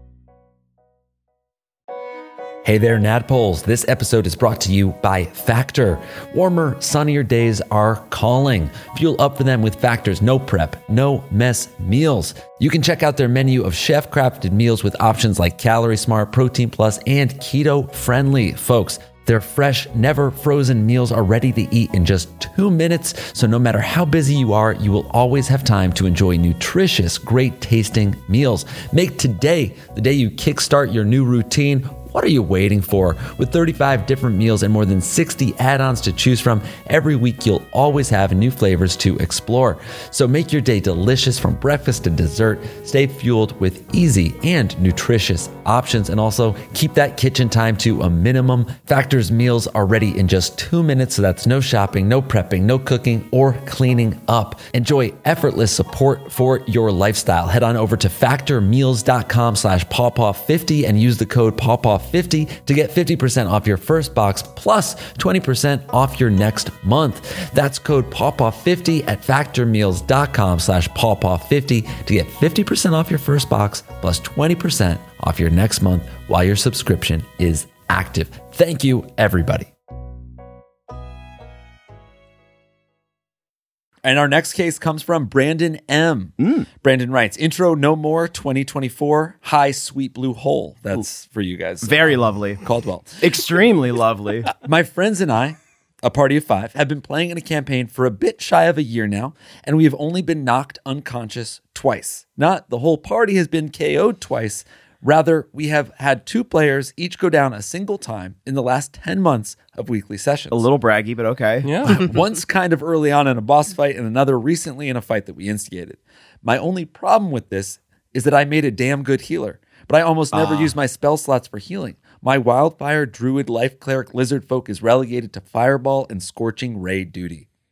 Hey there, Nadpoles. This episode is brought to you by Factor. Warmer, sunnier days are calling. Fuel up for them with Factor's no prep, no mess meals. You can check out their menu of chef-crafted meals with options like Calorie Smart, Protein Plus, and Keto Friendly. Folks, their fresh, never frozen meals are ready to eat in just two minutes. So no matter how busy you are, you will always have time to enjoy nutritious, great tasting meals. Make today the day you kickstart your new routine. What are you waiting for? With thirty-five different meals and more than sixty add-ons to choose from, every week you'll always have new flavors to explore. So make your day delicious from breakfast to dessert. Stay fueled with easy and nutritious options, and also keep that kitchen time to a minimum. Factor's meals are ready in just two minutes, so that's no shopping, no prepping, no cooking, or cleaning up. Enjoy effortless support for your lifestyle. Head on over to factormeals.com slash pawpaw50 and use the code pawpaw fifty to get fifty percent off your first box plus twenty percent off your next month. That's code pawpaw fifty at factormeals.com slash pawpaw50 to get fifty percent off your first box plus twenty percent off your next month while your subscription is active. Thank you, everybody. And our next case comes from Brandon M. Mm. Brandon writes, intro no more twenty twenty-four. Hi, sweet blue hole. That's Ooh. For you guys. Very lovely. Caldwell. Extremely lovely. My friends and I, a party of five, have been playing in a campaign for a bit shy of a year now, and we have only been knocked unconscious twice. Not the whole party has been K O'd twice. Rather, we have had two players each go down a single time in the last ten months of weekly sessions. A little braggy, but okay. Yeah. Once kind of early on in a boss fight and another recently in a fight that we instigated. My only problem with this is that I made a damn good healer, but I almost never Ah. use my spell slots for healing. My Wildfire, Druid, Life Cleric, Lizard Folk is relegated to Fireball and Scorching Ray duty.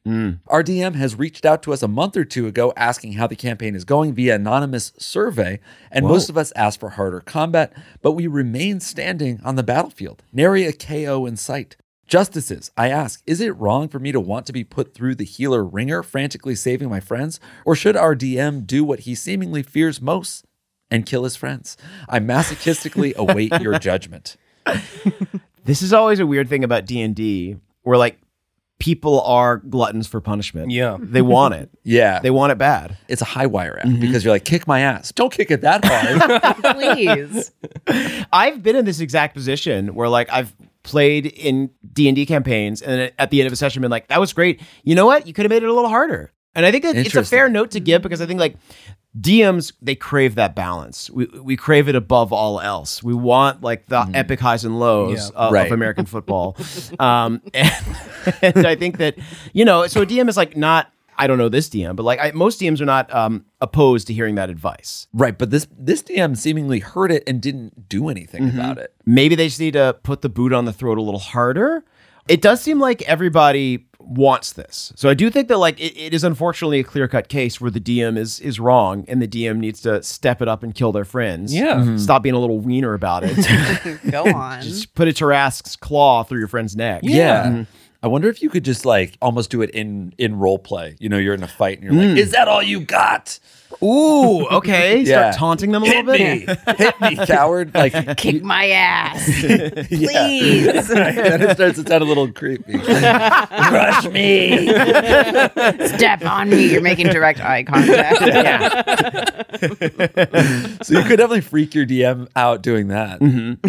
Mm. Our D M has reached out to us a month or two ago asking how the campaign is going via anonymous survey, and Whoa. most of us asked for harder combat, but we remain standing on the battlefield, nary a K O in sight. Justices, I ask, is it wrong for me to want to be put through the healer ringer, frantically saving my friends? Or should our D M do what he seemingly fears most and kill his friends? I masochistically await your judgment. This is always a weird thing about D and D, where like people are gluttons for punishment. Yeah. They want it. Yeah. They want it bad. It's a high wire act mm-hmm. because you're like, kick my ass. Don't kick it that hard. Please. I've been in this exact position where like I've played in D and D campaigns and then at the end of a session been like, that was great. You know what? You could have made it a little harder. And I think that it's a fair note to give because I think like D Ms, they crave that balance. We we crave it above all else. We want like the mm. epic highs and lows yeah. of, right. of American football. um, and, and I think that, you know, so a D M is like not, I don't know this D M, but like I, most D Ms are not um, opposed to hearing that advice. Right. But this this D M seemingly heard it and didn't do anything mm-hmm. about it. Maybe they just need to put the boot on the throat a little harder. It does seem like everybody wants this. So I do think that like it, it is unfortunately a clear-cut case where the D M is is wrong and the D M needs to step it up and kill their friends. Yeah. Mm-hmm. Stop being a little wiener about it. Go on. Just put a Tarrasque's claw through your friend's neck. Yeah. yeah. Mm-hmm. I wonder if you could just like almost do it in in role play. You know, you're in a fight and you're mm. like, is that all you got? Ooh, okay. yeah. Start taunting them a Hit little me. bit. Hit me, coward. Like kick my ass. Please. Then it starts to sound a little creepy. Crush me. Step on me. You're making direct eye contact. Yeah. So you could definitely freak your D M out doing that. Mm-hmm.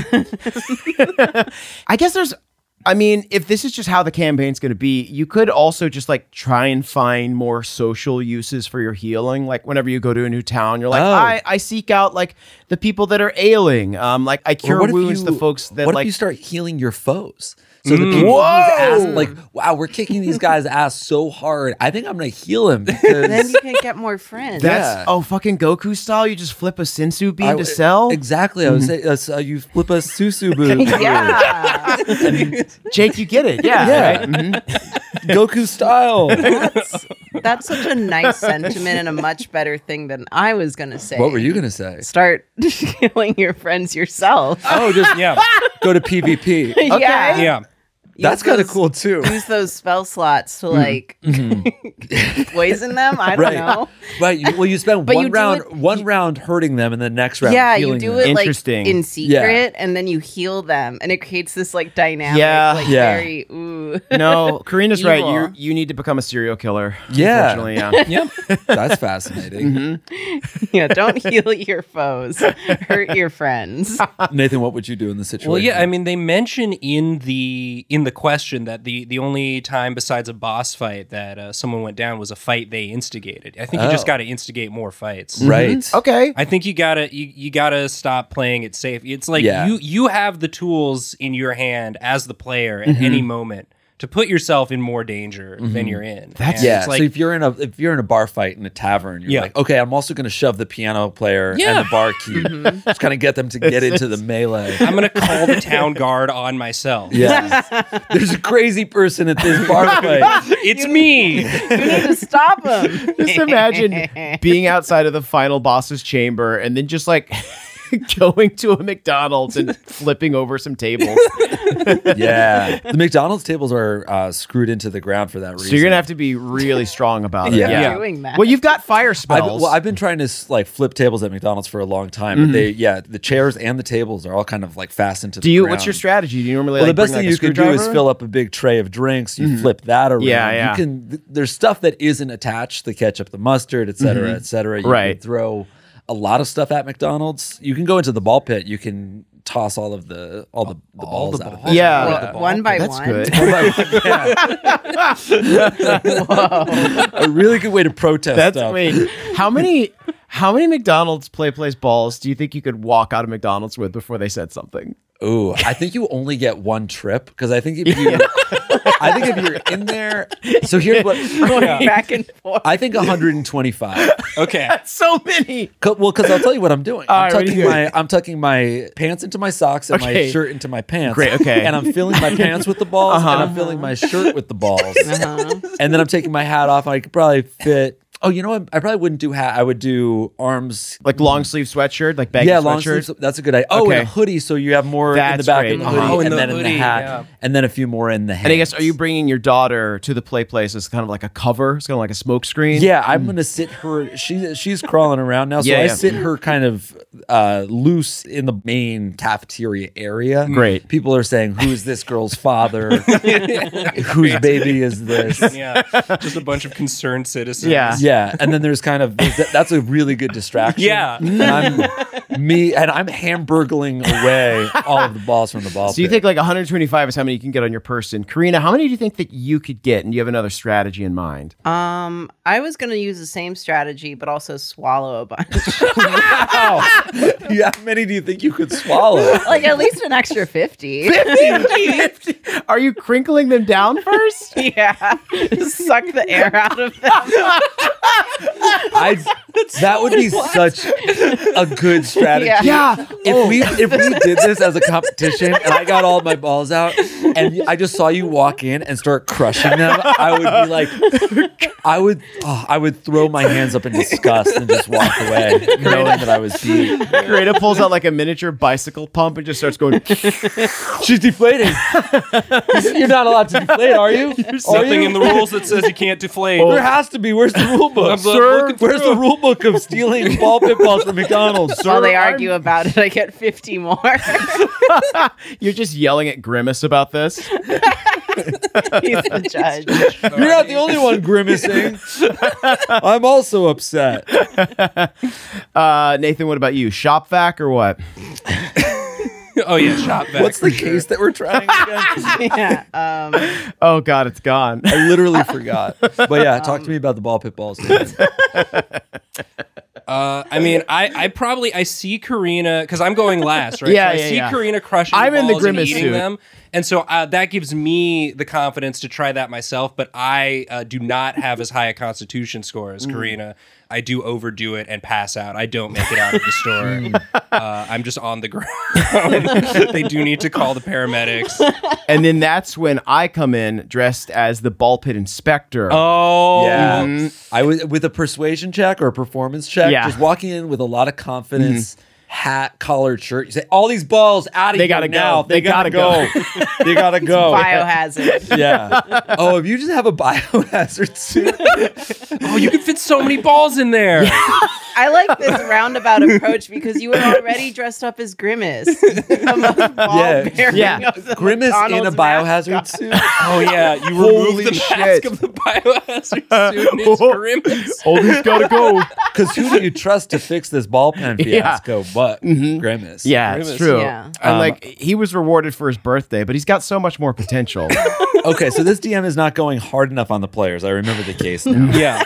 I guess there's I mean, if this is just how the campaign's going to be, you could also just like try and find more social uses for your healing. Like whenever you go to a new town, you're like, oh. I, I seek out like the people that are ailing. Um, like I cure wounds, you, the folks that what like. What if you start healing your foes? So the Mm. people whose ass, Whoa! like, wow, we're kicking these guys' ass so hard. I think I'm gonna heal him because Then you can get more friends. That's Yeah. oh fucking Goku style. You just flip a Sensu beam I- to sell. Exactly. I was saying, uh, so you flip a susu boot. Yeah. Jake, you get it. Yeah. Yeah. Right? Mhm. Goku style. That's, that's such a nice sentiment and a much better thing than I was going to say. What were you gonna say? Start killing your friends yourself. Oh, just Yeah. go to PvP. Yeah. Yeah. That's Use kind of those- cool too. Use those spell slots to like poison them. I don't Right. know. Right. You, well, you spend But one you do round, it- one round hurting them, and the next round Yeah, you healing do them. it like Interesting. in secret, and then you heal them, and it creates this like dynamic. Yeah. like Yeah. very ooh. No, Karina's right. Evil. You you need to become a serial killer. Yeah. Unfortunately, yeah. Yep. That's fascinating. Mm-hmm. Yeah, don't heal your foes, hurt your friends. Nathan, what would you do in this situation? Well, yeah, I mean, they mention in the in the question that the the only time besides a boss fight that uh, someone went down was a fight they instigated. I think you just Oh. got to instigate more fights. right. Okay. I think you gotta you, you gotta stop playing it safe. It's like Yeah. you you have the tools in your hand as the player at any moment to put yourself in more danger than you're in. That's- And Yeah. it's like so if you're in a if you're in a bar fight in a tavern, you're Yeah. like, okay, I'm also going to shove the piano player Yeah. and the barkeep, just kind of get them to get into the melee. I'm gonna call the town guard on myself. Yeah. There's a crazy person at this bar fight. It's me. You need to stop them. Just imagine being outside of the final boss's chamber and then just like going to a McDonald's and flipping over some tables. Yeah. The McDonald's tables are uh, screwed into the ground for that reason. So you're gonna have to be really strong about it. Yeah. Yeah. Doing that. Well, you've got fire I've, spells. well, I've been trying to like flip tables at McDonald's for a long time, but they, yeah, the chairs and the tables are all kind of like fastened to the Do you? ground. What's your strategy? Do you normally? Well, like, the best bring, thing like, a you can do is screwdriver? fill up a big tray of drinks. You flip that around. Yeah, yeah. You can. th- There's stuff that isn't attached: the ketchup, the mustard, et cetera, et cetera. You Right. can throw a lot of stuff at McDonald's. You can go into the ball pit. You can toss all of the all the, the balls the out. of balls. it. Yeah. Well, one by That's one. good. A really good way to protest That's stuff. wait. How many? How many McDonald's play place balls do you think you could walk out of McDonald's with before they said something? Ooh, I think you only get one trip because I think if you, I think if you're in there, so here's what, Going back and forth. I think one hundred twenty-five. Okay. So many. Co- Well, because I'll tell you what I'm doing. All I'm right, what are tucking you doing? my I'm tucking my pants into my socks and Okay. my shirt into my pants. Great, okay. And I'm filling my pants with the balls Uh-huh. and I'm filling my shirt with the balls. Uh-huh. And then I'm taking my hat off. I could probably fit. Oh, you know what? I probably wouldn't do hat. I would do arms. Like long sleeve sweatshirt, like baggy Yeah, sweatshirt. long sleeves. That's a good idea. Oh, Okay. and a hoodie, so you have more in the That's back great. of the Uh-huh. hoodie, Oh, in and the then in hoodie, the hat, yeah. and then a few more in the hands. And I guess, are you bringing your daughter to the play place as kind of like a cover? It's kind of like a smoke screen? Yeah, I'm gonna sit her. She she's crawling around now, so Yeah, I yeah. sit her kind of uh, loose in the main cafeteria area. Great. People are saying, "Who's this girl's father? Whose baby is this?" Yeah. Just a bunch of concerned citizens. Yeah. Yeah, and then there's kind of that's a really good distraction. Yeah. and I'm me, and I'm hamburgling away all of the balls from the ball. So you pit. think like one hundred twenty-five is how many you can get on your person. Karina, how many do you think that you could get? And do you have another strategy in mind? Um, I was gonna use the same strategy, but also swallow a bunch. Wow. Yeah, how many do you think you could swallow? Like at least an extra fifty. Are you crinkling them down first? Yeah, suck the air out of them. I that would be such a good strategy. Yeah. Yeah. If we if we did this as a competition and I got all of my balls out and I just saw you walk in and start crushing them, I would be like, I would oh, I would throw my hands up in disgust and just walk away, knowing that I was beat. Karina pulls out like a miniature bicycle pump and just starts going. She's deflating. You're not allowed to deflate, are you? There's Are nothing you? in the rules that says you can't deflate. There has to be. Where's the rule book, I'm sir? looking Where's the rule book of stealing ball pit balls from McDonald's, sir? While they argue about it, I get fifty more. You're just yelling at Grimace about this. He's the judge. You're not the only one grimacing. I'm also upset. Uh, Nathan, what about you? Shop vac or what? Oh yeah, shop vac. What's the case that we're trying again? Yeah. Um, Oh God, it's gone. I literally forgot. But yeah, talk to me about the ball pit balls. David. Uh, I mean, I, I probably I see Karina because I'm going last, right? Yeah, so I yeah, see yeah. Karina crushing. I'm the in the balls and Grimace eating suit. them, and so uh, that gives me the confidence to try that myself. But I uh, do not have as high a Constitution score as Karina. I do overdo it and pass out. I don't make it out of the store. uh, I'm just on the ground. They do need to call the paramedics. And then that's when I come in dressed as the ball pit inspector. Oh, Yeah. I was with a persuasion check or a performance check, Yeah. just walking in with a lot of confidence. Hat, collared shirt. You say, all these balls out of They here gotta go. now. They gotta go. They gotta go. biohazard. Yeah. Oh, if you just have a biohazard suit. oh, you can fit so many balls in there. I like this roundabout approach because you were already dressed up as Grimace. The most ball-bearing Yeah. of the Grimace in a McDonald's biohazard mascot. suit. Oh yeah, you Holy remove the shit. mask of the biohazard suit and it's Grimace. All these gotta go. Because who do you trust to fix this ball pen fiasco but Grimace? Yeah, Grimace. it's true. Yeah. And Um, like he was rewarded for his birthday, but he's got so much more potential. Okay, so this D M is not going hard enough on the players. I remember the case now. Yeah.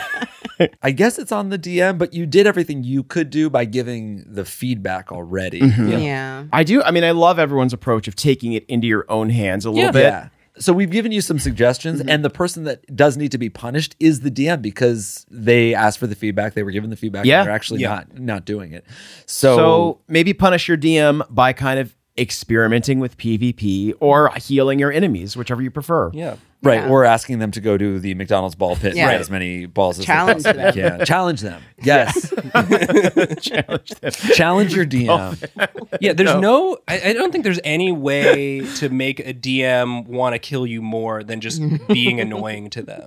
I guess it's on the D M, but you did everything you could do by giving the feedback already. Yeah. I do. I mean, I love everyone's approach of taking it into your own hands a little bit. Yeah. So we've given you some suggestions, and the person that does need to be punished is the D M because they asked for the feedback, they were given the feedback, Yeah. and they're actually Yeah. not not doing it. So, So maybe punish your D M by kind of experimenting with PvP or healing your enemies, whichever you prefer. Yeah. right, Yeah. or asking them to go to the McDonald's ball pit Yeah. and get as many balls as Challenge they them. possibly can. Challenge them. Yes. Challenge them. Challenge your D M. Yeah, there's no, I, I don't think there's any way to make a D M want to kill you more than just being annoying to them.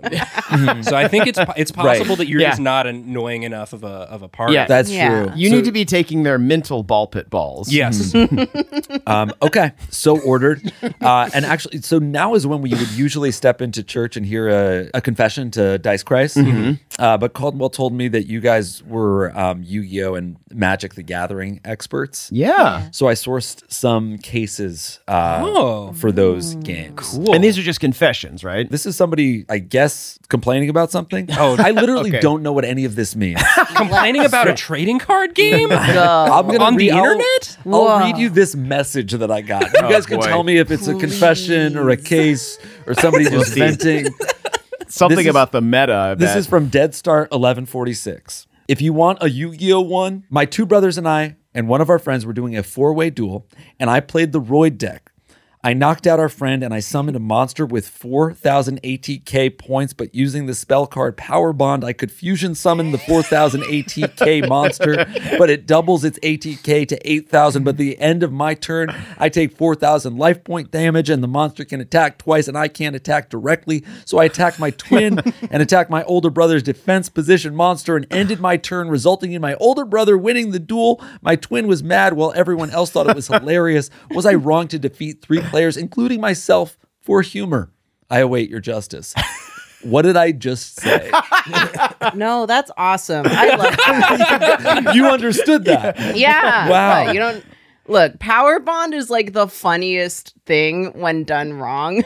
So I think it's it's possible Right. that you're Yeah. just not annoying enough of a of a party. Yeah. That's Yeah. true. You So- need to be taking their mental ball pit balls. Yes. Um, okay, so ordered. Uh, and actually, so now is when we would usually step step into church and hear a, a confession to Dice Christ. Mm-hmm. Uh, but Caldwell told me that you guys were um, Yu-Gi-Oh! And Magic the Gathering experts. Yeah. So I sourced some cases uh, Oh. for those games. Cool. And these are just confessions, right? This is somebody, I guess, complaining about something. Oh, I literally okay. don't know what any of this means. Complaining about a trading card game? I'm gonna On the read- I'll- internet? I'll, Whoa. read you this message that I got. You guys can boy. tell me if it's a confession or a case or somebody just see. venting. Something This is- about the meta. I This bet. is from Dead Start eleven forty-six. If you want a Yu-Gi-Oh one, my two brothers and I and one of our friends were doing a four-way duel, and I played the Roid deck. I knocked out our friend and I summoned a monster with four thousand A T K points, but using the spell card Power Bond, I could fusion summon the four thousand A T K monster, but it doubles its A T K to eight thousand. But at the end of my turn, I take four thousand life point damage and the monster can attack twice and I can't attack directly. So I attacked my twin and attacked my older brother's defense position monster and ended my turn, resulting in my older brother winning the duel. My twin was mad while everyone else thought it was hilarious. Was I wrong to defeat three players, including myself, for humor? I await your justice. What did I just say? No, that's awesome. I love that. You understood that. Yeah. Wow. What, you don't look, Power Bond is like the funniest thing when done wrong.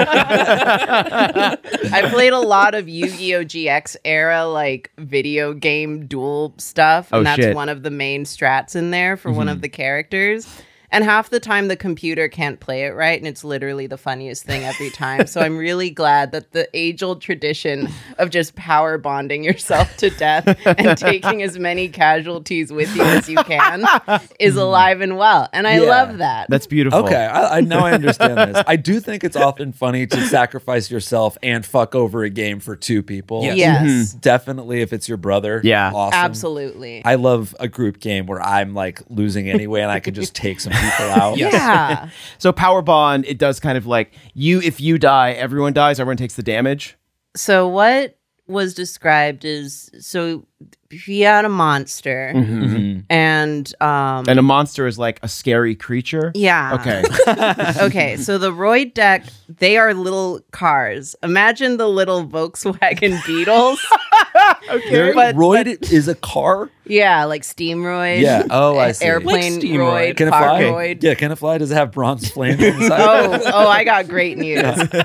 I played a lot of Yu-Gi-Oh! G X era like video game duel stuff, and Oh, that's shit. one of the main strats in there for one of the characters. And half the time the computer can't play it right, and it's literally the funniest thing every time. So I'm really glad that the age-old tradition of just power bonding yourself to death and taking as many casualties with you as you can is alive and well. And I Yeah. love that. That's beautiful. Okay, I, I now I understand this. I do think it's often funny to sacrifice yourself and fuck over a game for two people. Yes. Yes. Definitely if it's your brother. Yeah. Awesome. Absolutely. I love a group game where I'm like losing anyway and I can just take some people out. Yeah. So Power Bond, it does kind of like you. If you die, everyone dies. Everyone takes the damage. So what was described is so if you had a monster and um And a monster is like a scary creature. yeah. Okay. Okay, so the Roid deck, they are little cars. Imagine the little Volkswagen Beetles. There, But- Roid is a car? Yeah, like Steam Roid. Yeah. Oh, I see. Airplane Like Steam Roid. Roid. Can it car fly? Roid. Yeah, can it fly? Does it have bronze flames inside? Oh, oh, I got great news.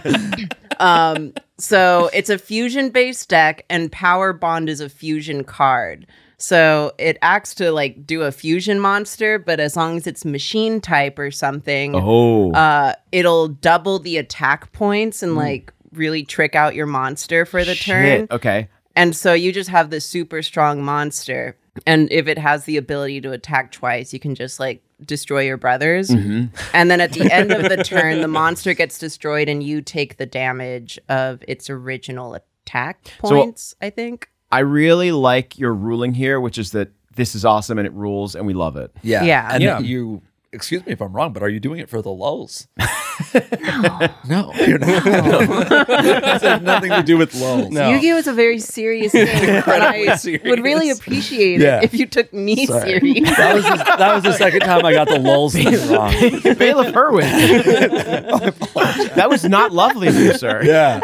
um, so it's a fusion based deck, and Power Bond is a fusion card. So it acts to like do a fusion monster, but as long as it's machine type or something, Oh. uh, it'll double the attack points and like really trick out your monster for the turn. Shit. Okay. And so you just have this super strong monster. And if it has the ability to attack twice, you can just like destroy your brothers. And then at the end of the turn, the monster gets destroyed and you take the damage of its original attack points, I think. I really like your ruling here, which is that this is awesome and it rules and we love it. Yeah. Yeah. And Yeah. you, excuse me if I'm wrong, but are you doing it for the lulz? no. No, you're not. This has nothing to do with lulz. No. Yu-Gi-Oh! is a very serious game. and I serious. would really appreciate Yeah. it if you took me Sorry. serious. That was, the, that was the second time I got the lulz thing wrong. Bailiff Herwin. That was not lovely of you, sir. Yeah.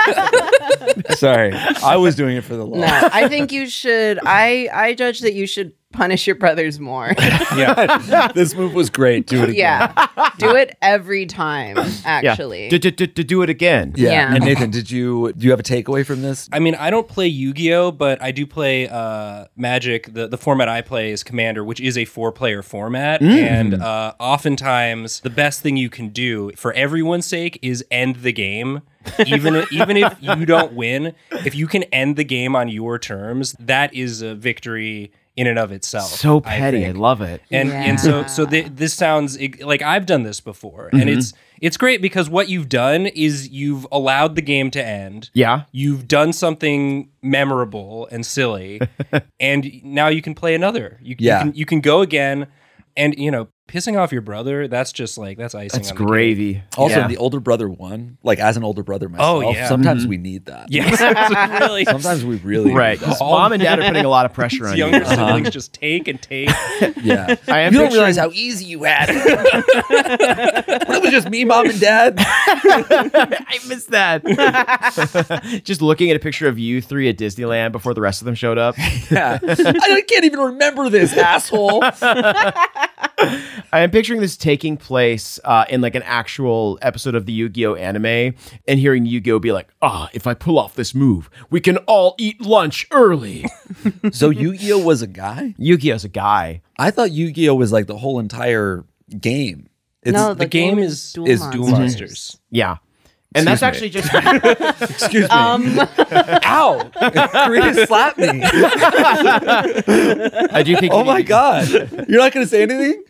Sorry. I was doing it for the lulz. No, I think you should. I I judge that you should punish your brothers more. This move was great. Do it again. Yeah, do it every time. Actually, To, to, to, to do it again. Yeah. Yeah. And Nathan, did you do you have a takeaway from this? I mean, I don't play Yu-Gi-Oh, but I do play uh, Magic. The, the format I play is Commander, which is a four-player format. And uh, oftentimes, the best thing you can do for everyone's sake is end the game. even even if you don't win, if you can end the game on your terms, that is a victory in and of itself. So petty. I, think. love it. And Yeah. and so so th- this sounds ig- like I've done this before, and it's it's great because what you've done is you've allowed the game to end. Yeah. You've done something memorable and silly, and now you can play another. You, Yeah. you can you can go again, and you know Pissing off your brother, that's just like, that's icing That's on the cake. gravy. Also, Yeah. the older brother won. Like, as an older brother myself, Oh, yeah. sometimes we need that. Yes, it's really. Sometimes we really Right. need that. Mom and dad are putting a lot of pressure on you. Younger siblings just take and take. Yeah. I am You don't picturing- realize how easy you had it. When it was just me, mom, and dad. I missed that. Just looking at a picture of you three at Disneyland before the rest of them showed up. Yeah. I can't even remember this, asshole. I am picturing this taking place uh, in like an actual episode of the Yu-Gi-Oh anime, and hearing Yu-Gi-Oh be like, "Ah, if I pull off this move, we can all eat lunch early." So Yu-Gi-Oh was a guy? Yu-Gi-Oh's a guy. I thought Yu-Gi-Oh was like the whole entire game. It's, no, The game is Duel is Monsters. Duel Monsters. Yeah. And Excuse that's me. actually just Excuse me. Um, Ow! Karina slapped me. I do think. Oh you my need- god! You're not going to say anything?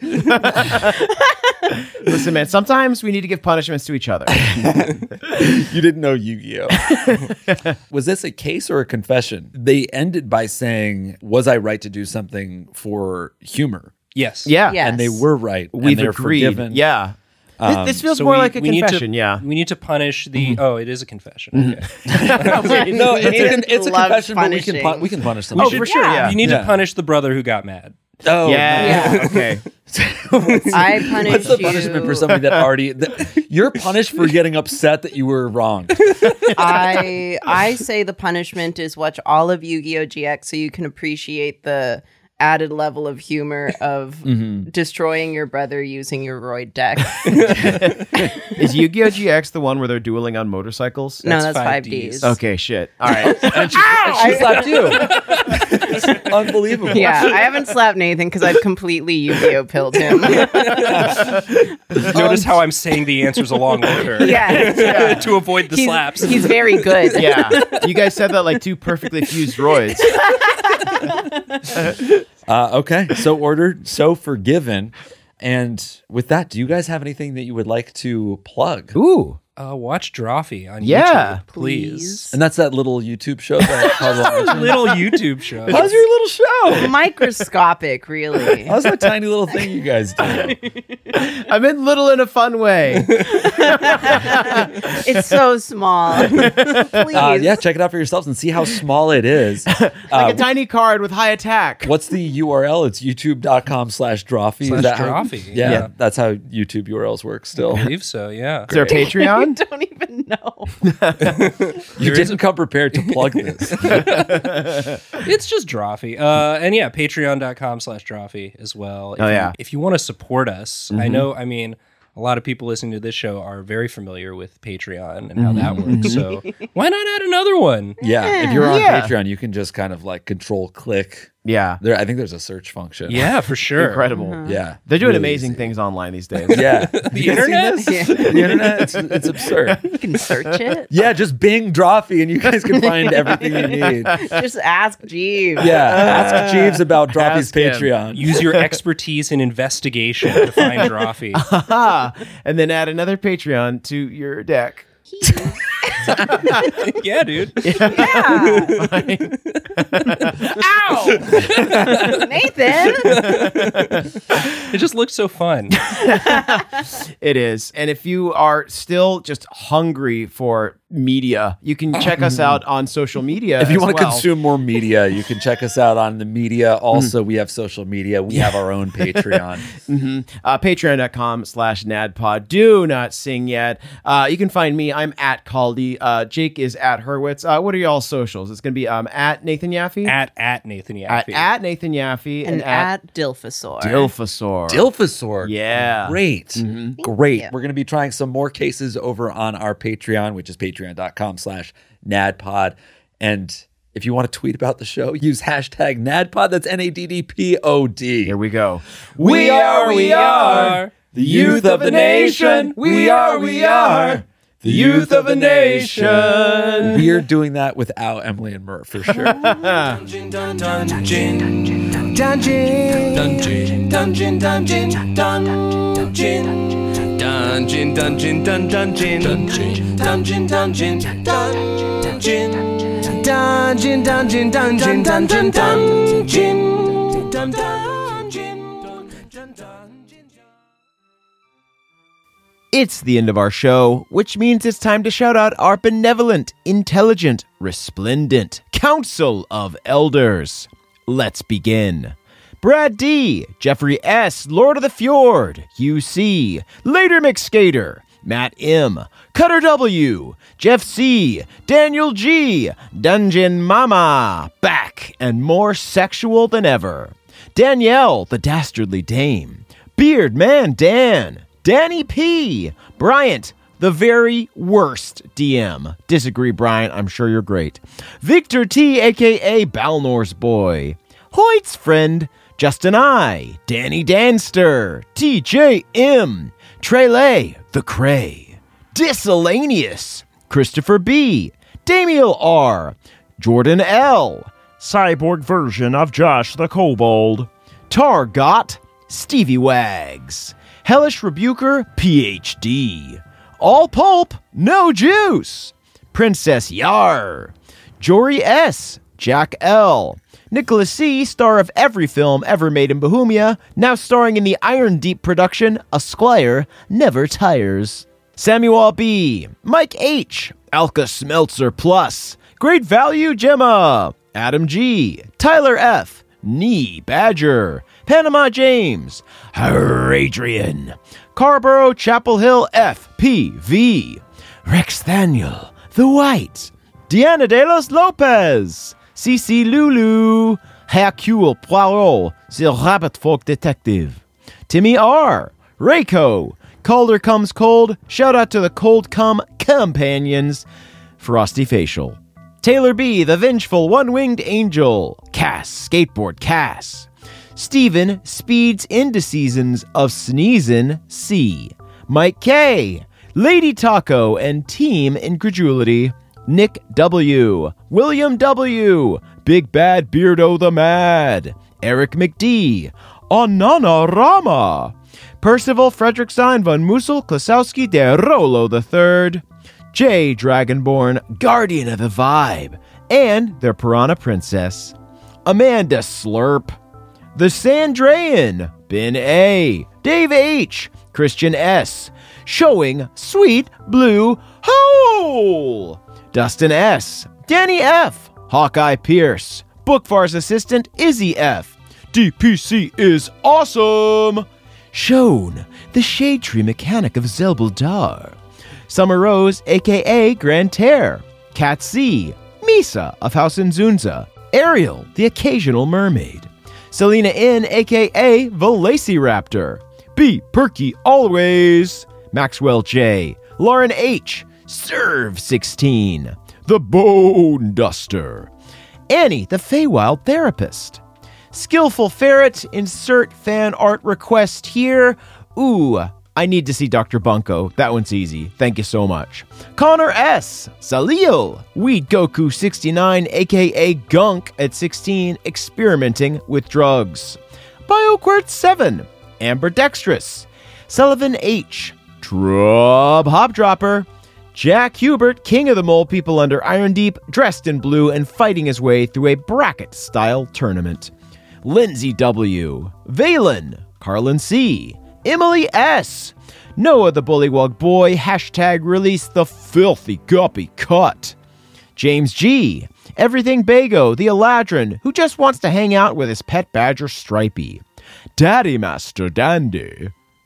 Listen, man. Sometimes we need to give punishments to each other. You didn't know Yu-Gi-Oh. Was this a case or a confession? They ended by saying, "Was I right to do something for humor?" Yes. Yeah. Yes. And they were right. and We've they're agreed. forgiven. Yeah. This- Um, this feels So more we- like a we need to- confession. Yeah. We need to punish the. Mm-hmm. Oh, it is a confession. Okay. No, it's a, con- it's a Loves confession, but we can punishing. pun- we can punish them. Oh, for sure. Yeah. You need Yeah. to punish the brother who got mad. Oh, Yeah. Yeah. Okay. I punish What's the you. punishment for somebody that already? That, you're punished for getting upset that you were wrong. I I say the punishment is watch all of Yu-Gi-Oh! G X so you can appreciate the added level of humor of Mm-hmm. destroying your brother using your Roid deck. Is Yu-Gi-Oh! G X the one where they're dueling on motorcycles? no, That's that's five five Ds. Ds. Okay, shit. All right. And she, and she slapped you. Unbelievable. Yeah, I haven't slapped Nathan because I've completely Yu-Gi-Oh! Pilled him. Notice how I'm saying the answers along with her. yeah, to avoid the he's, slaps. he's very good. Yeah. You guys said that like two perfectly fused droids. Uh, okay. So ordered, so forgiven. And with that, do you guys have anything that you would like to plug? Ooh. Uh, watch Drawfee on Yeah. YouTube, please. And that's that little YouTube show that Carla mentioned. Little YouTube show. How's your little show? Microscopic, really. How's that tiny little thing you guys do? I meant little in a fun way. It's so small. Please. Uh, yeah, check it out for yourselves and see how small it is. Like Uh, a tiny card with high attack. What's the U R L? It's youtube.com slash drawfee. Slash Is that how- Drawfee, Yeah, yeah. that's how YouTube U R Ls work still. I believe so, yeah. Is there a Patreon? I don't even know. You didn't come prepared to plug this. It's just Drawfee. Uh, and yeah, patreon.com slash Drawfee as well. If Oh, you- yeah. if you want to support us, I know, I mean, a lot of people listening to this show are very familiar with Patreon and how that works. So why not add another one? Yeah, if you're on Yeah. Patreon, you can just kind of like control click. Yeah. There, I think there's a search function. Yeah, for sure. Incredible. Yeah. They're doing Really amazing easy. things online these days. Yeah. The You guys seen internet? this? The internet? It's, it's absurd. You can search it. Yeah, just Bing Drawfee and you guys can find everything you need. Just ask Jeeves. Yeah, ask Jeeves about Drawfee's Ask him. Patreon. Use your expertise in investigation to find Drawfee. Ha! And then add another Patreon to your deck. Yeah, dude. Nathan. It just looks so fun. It is. And if you are still just hungry for media, you can check us out on social media. If you as want to well. consume more media, you can check us out on the media. Also, we have social media. We have our own Patreon. uh, patreon.com slash nadpod. Do not sing yet. Uh, you can find me. I'm at Caldy. Uh, Jake is at Hurwitz. Uh, what are y'all socials? It's going to be um, at Nathan Yaffe. At at Nathan at, Yaffe. at Nathan Yaffe. And at Dilphosaur. Dilphosaur. Dilphosaur. Yeah. Great. Great. you. We're going to be trying some more cases over on our Patreon, which is patreon.com slash nadpod. And if you want to tweet about the show, use hashtag nadpod. That's N A D D P O D. Here we go. We are, we are the youth of the nation. We are, we are the youth of the nation. We are doing that without Emily and Murph for sure. Dungeon, dun, dungeon, dungeon, dungeon, dungeon, dungeon, dungeon, dungeon, dungeon, dungeon, dun, dungeon, dungeon, dungeon, dungeon, dungeon, dungeon, dungeon, dungeon, dungeon, dungeon, dungeon, dungeon, dungeon. It's the end of our show, which means it's time to shout out our benevolent, intelligent, resplendent Council of Elders. Let's begin. Brad D, Jeffrey S, Lord of the Fjord, U C, Later McSkater, Matt M, Cutter W, Jeff C, Daniel G, Dungeon Mama, back and more sexual than ever. Danielle, the Dastardly Dame, Beard Man Dan, Danny P, Bryant, the very worst D M. Disagree, Bryant, I'm sure you're great. Victor T, aka Balnor's Boy, Hoyt's Friend, Justin I, Danny Danster, T J M, Trele, the Cray, Disselanius, Christopher B, Damiel R, Jordan L, Cyborg version of Josh the Kobold, Targot, Stevie Wags, Hellish Rebuker, P H D, All Pulp, No Juice, Princess Yar, Jory S, Jack L, Nicholas C., star of every film ever made in Bohemia, now starring in the Iron Deep production, A Squire Never Tires. Samuel B., Mike H., Alka Smeltzer Plus, Great Value Gemma, Adam G., Tyler F., Nee Badger, Panama James, Adrian, Carborough Chapel Hill F P V, Rex Daniel, The White, Diana de los Lopez, Cici Lulu, Hercule Poirot, the Rabbit Folk Detective, Timmy R, Reiko, Calder Comes Cold, shout out to the Cold Come Companions, Frosty Facial, Taylor B, the Vengeful One-Winged Angel, Cass, Skateboard Cass, Steven speeds into seasons of Sneezin' C, Mike K, Lady Taco and Team Incredulity, Nick W, William W, Big Bad Beardo the Mad, Eric McD, Anana Rama, Percival Frederickstein von Mussel Klasowski de Rolo the Third, Jay Dragonborn, Guardian of the Vibe, and their Piranha Princess, Amanda Slurp, The Sandrayan, Ben A, Dave H, Christian S, Showing Sweet Blue Hole, Dustin S, Danny F, Hawkeye Pierce, Bookvar's assistant Izzy F, D P C is awesome, Shone, the Shade Tree Mechanic of Zelbuldar, Summer Rose, aka Grand Terre, Cat C, Misa of House Nzunza, Ariel, the Occasional Mermaid, Selena N, aka Velociraptor, B Perky Always, Maxwell J, Lauren H, Serve sixteen, The Bone Duster, Annie, the Feywild Therapist, Skillful Ferret, insert fan art request here. Ooh, I need to see Doctor Bunko. That one's easy. Thank you so much. Connor S, Salil, Weed Goku sixty-nine, aka Gunk at sixteen, experimenting with drugs, BioQuart seven, Amber Dextrous, Sullivan H, Trub Hopdropper, Jack Hubert, king of the mole people under Iron Deep, dressed in blue and fighting his way through a bracket-style tournament, Lindsay W, Valen, Carlin C, Emily S, Noah the Bullywug Boy, hashtag release the filthy guppy cut, James G, Everything Bago, the Eladrin, who just wants to hang out with his pet badger Stripey, Daddy Master Dandy,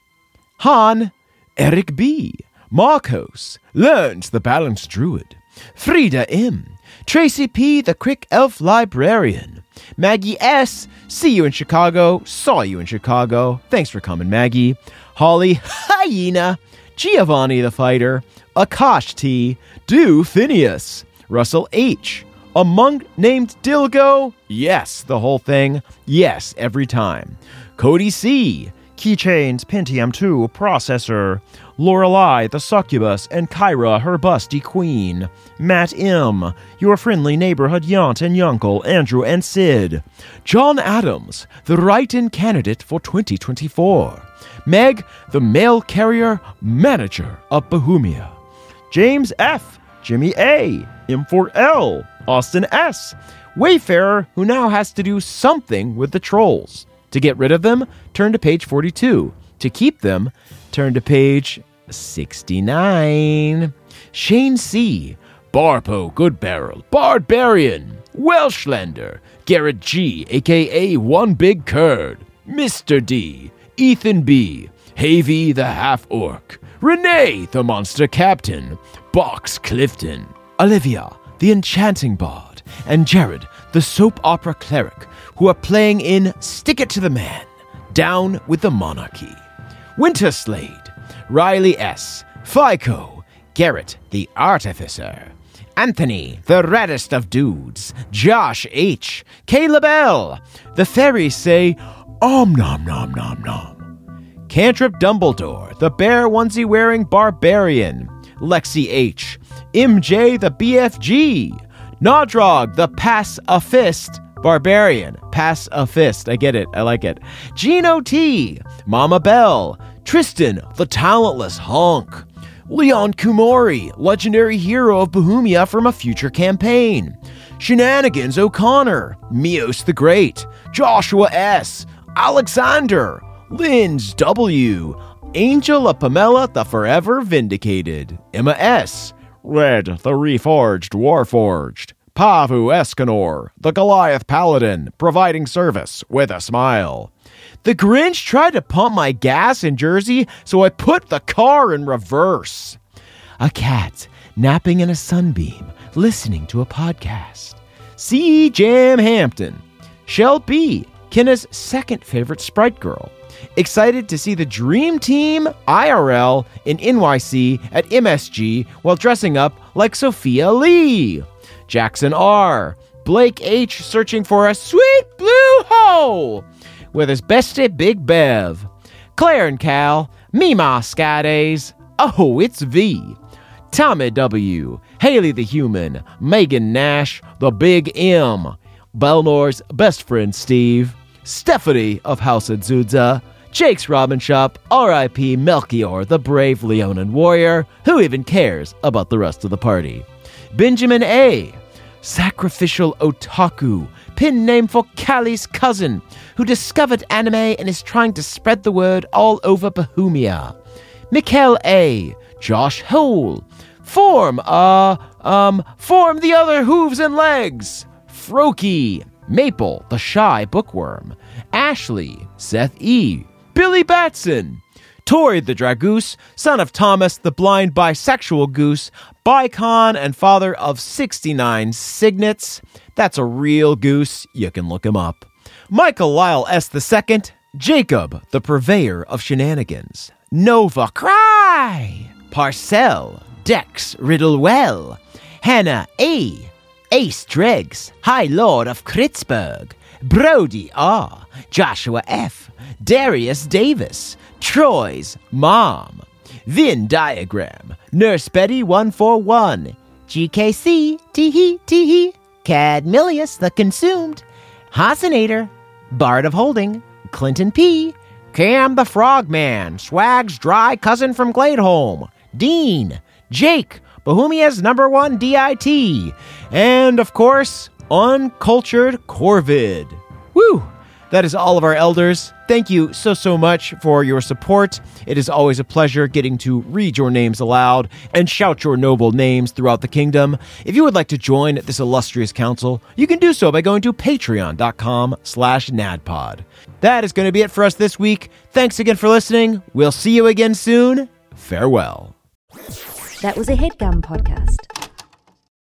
Han, Eric B, Marcos, Learns the Balanced Druid, Frida M, Tracy P, the Crick Elf Librarian, Maggie S, see you in Chicago, saw you in Chicago, thanks for coming, Maggie, Holly Hyena, Giovanni the Fighter, Akash T, Do Phineas, Russell H, a monk named Dilgo, yes, the whole thing, yes, every time, Cody C, Keychains Pentium two processor, Lorelei the succubus, and Kyra her busty queen, Matt M, your friendly neighborhood yaunt and yunkle, Andrew and Sid, John Adams, the write-in candidate for twenty twenty-four, Meg, the mail carrier manager of Bohemia, James F, Jimmy A, M four L, Austin S, Wayfarer, who now has to do something with the trolls. To get rid of them, turn to page forty-two. To keep them, turn to page sixty-nine. Shane C. Barpo Goodbarrel, Barbarian, Welshländer, Garrett G, aka One Big Curd, Mister D, Ethan B, Havy the Half-Orc, Renee the Monster Captain, Box Clifton, Olivia the Enchanting Bard, and Jared the Soap Opera Cleric, who are playing in Stick It to the Man, Down with the Monarchy. Winterslade, Riley S, FICO, Garrett the Artificer, Anthony, the reddest of dudes, Josh H, Caleb L. The fairies say, Om nom nom nom nom. Cantrip Dumbledore, the bear onesie-wearing barbarian, Lexi H, M J, the B F G, Nodrog, the pass-a-fist barbarian, pass-a-fist, I get it, I like it, Gino T, Mama Bell, Tristan, the talentless honk, Leon Kumori, legendary hero of Bohemia from a future campaign, Shenanigans O'Connor, Mios the Great, Joshua S, Alexander, Linz W, Angel of Pamela the Forever Vindicated, Emma S, Red the Reforged Warforged, Pavu Escanor, the Goliath Paladin, providing service with a smile. The Grinch tried to pump my gas in Jersey, so I put the car in reverse. A cat napping in a sunbeam, listening to a podcast. C. Jam Hampton. Shell B, Kenna's second favorite Sprite Girl. Excited to see the Dream Team I R L in N Y C at M S G while dressing up like Sophia Lee. Jackson R. Blake H. searching for a sweet blue hole with his bestie Big Bev. Claire and Cal, Mima Skydays. Oh, it's V. Tommy W. Haley the Human. Megan Nash, the Big M. Belnor's best friend Steve. Stephanie of House Azusa. Jake's Robin Shop, R I P Melchior, the brave Leonin warrior. Who even cares about the rest of the party? Benjamin A. Sacrificial Otaku, pin name for Callie's cousin, who discovered anime and is trying to spread the word all over Bohemia. Mikkel A. Josh Hole. Form, uh, um, form the other hooves and legs. Froki. Maple, the shy bookworm. Ashley. Seth E. Billy Batson. Tori the Dragoose, son of Thomas the blind bisexual goose, Bicon and father of sixty-nine signets. That's a real goose. You can look him up. Michael Lyle S. the Second, Jacob, the purveyor of shenanigans. Nova Cry. Parcell, Dex Riddlewell. Hannah A. Ace Dregs, High Lord of Kritzburg. Brody R. Joshua F. Darius Davis. Troy's mom. Venn diagram. Nurse Betty one four one. G K C. Teehee teehee. Cadmilius the Consumed. Hasinator. Bard of Holding. Clinton P. Cam the Frogman. Swag's dry cousin from Gladeholm. Dean. Jake. Bohemia's number one D I T. And, of course, Uncultured Corvid. Woo! That is all of our elders. Thank you so, so much for your support. It is always a pleasure getting to read your names aloud and shout your noble names throughout the kingdom. If you would like to join this illustrious council, you can do so by going to patreon.com slash nadpod. That is going to be it for us this week. Thanks again for listening. We'll see you again soon. Farewell. That was a HeadGum podcast.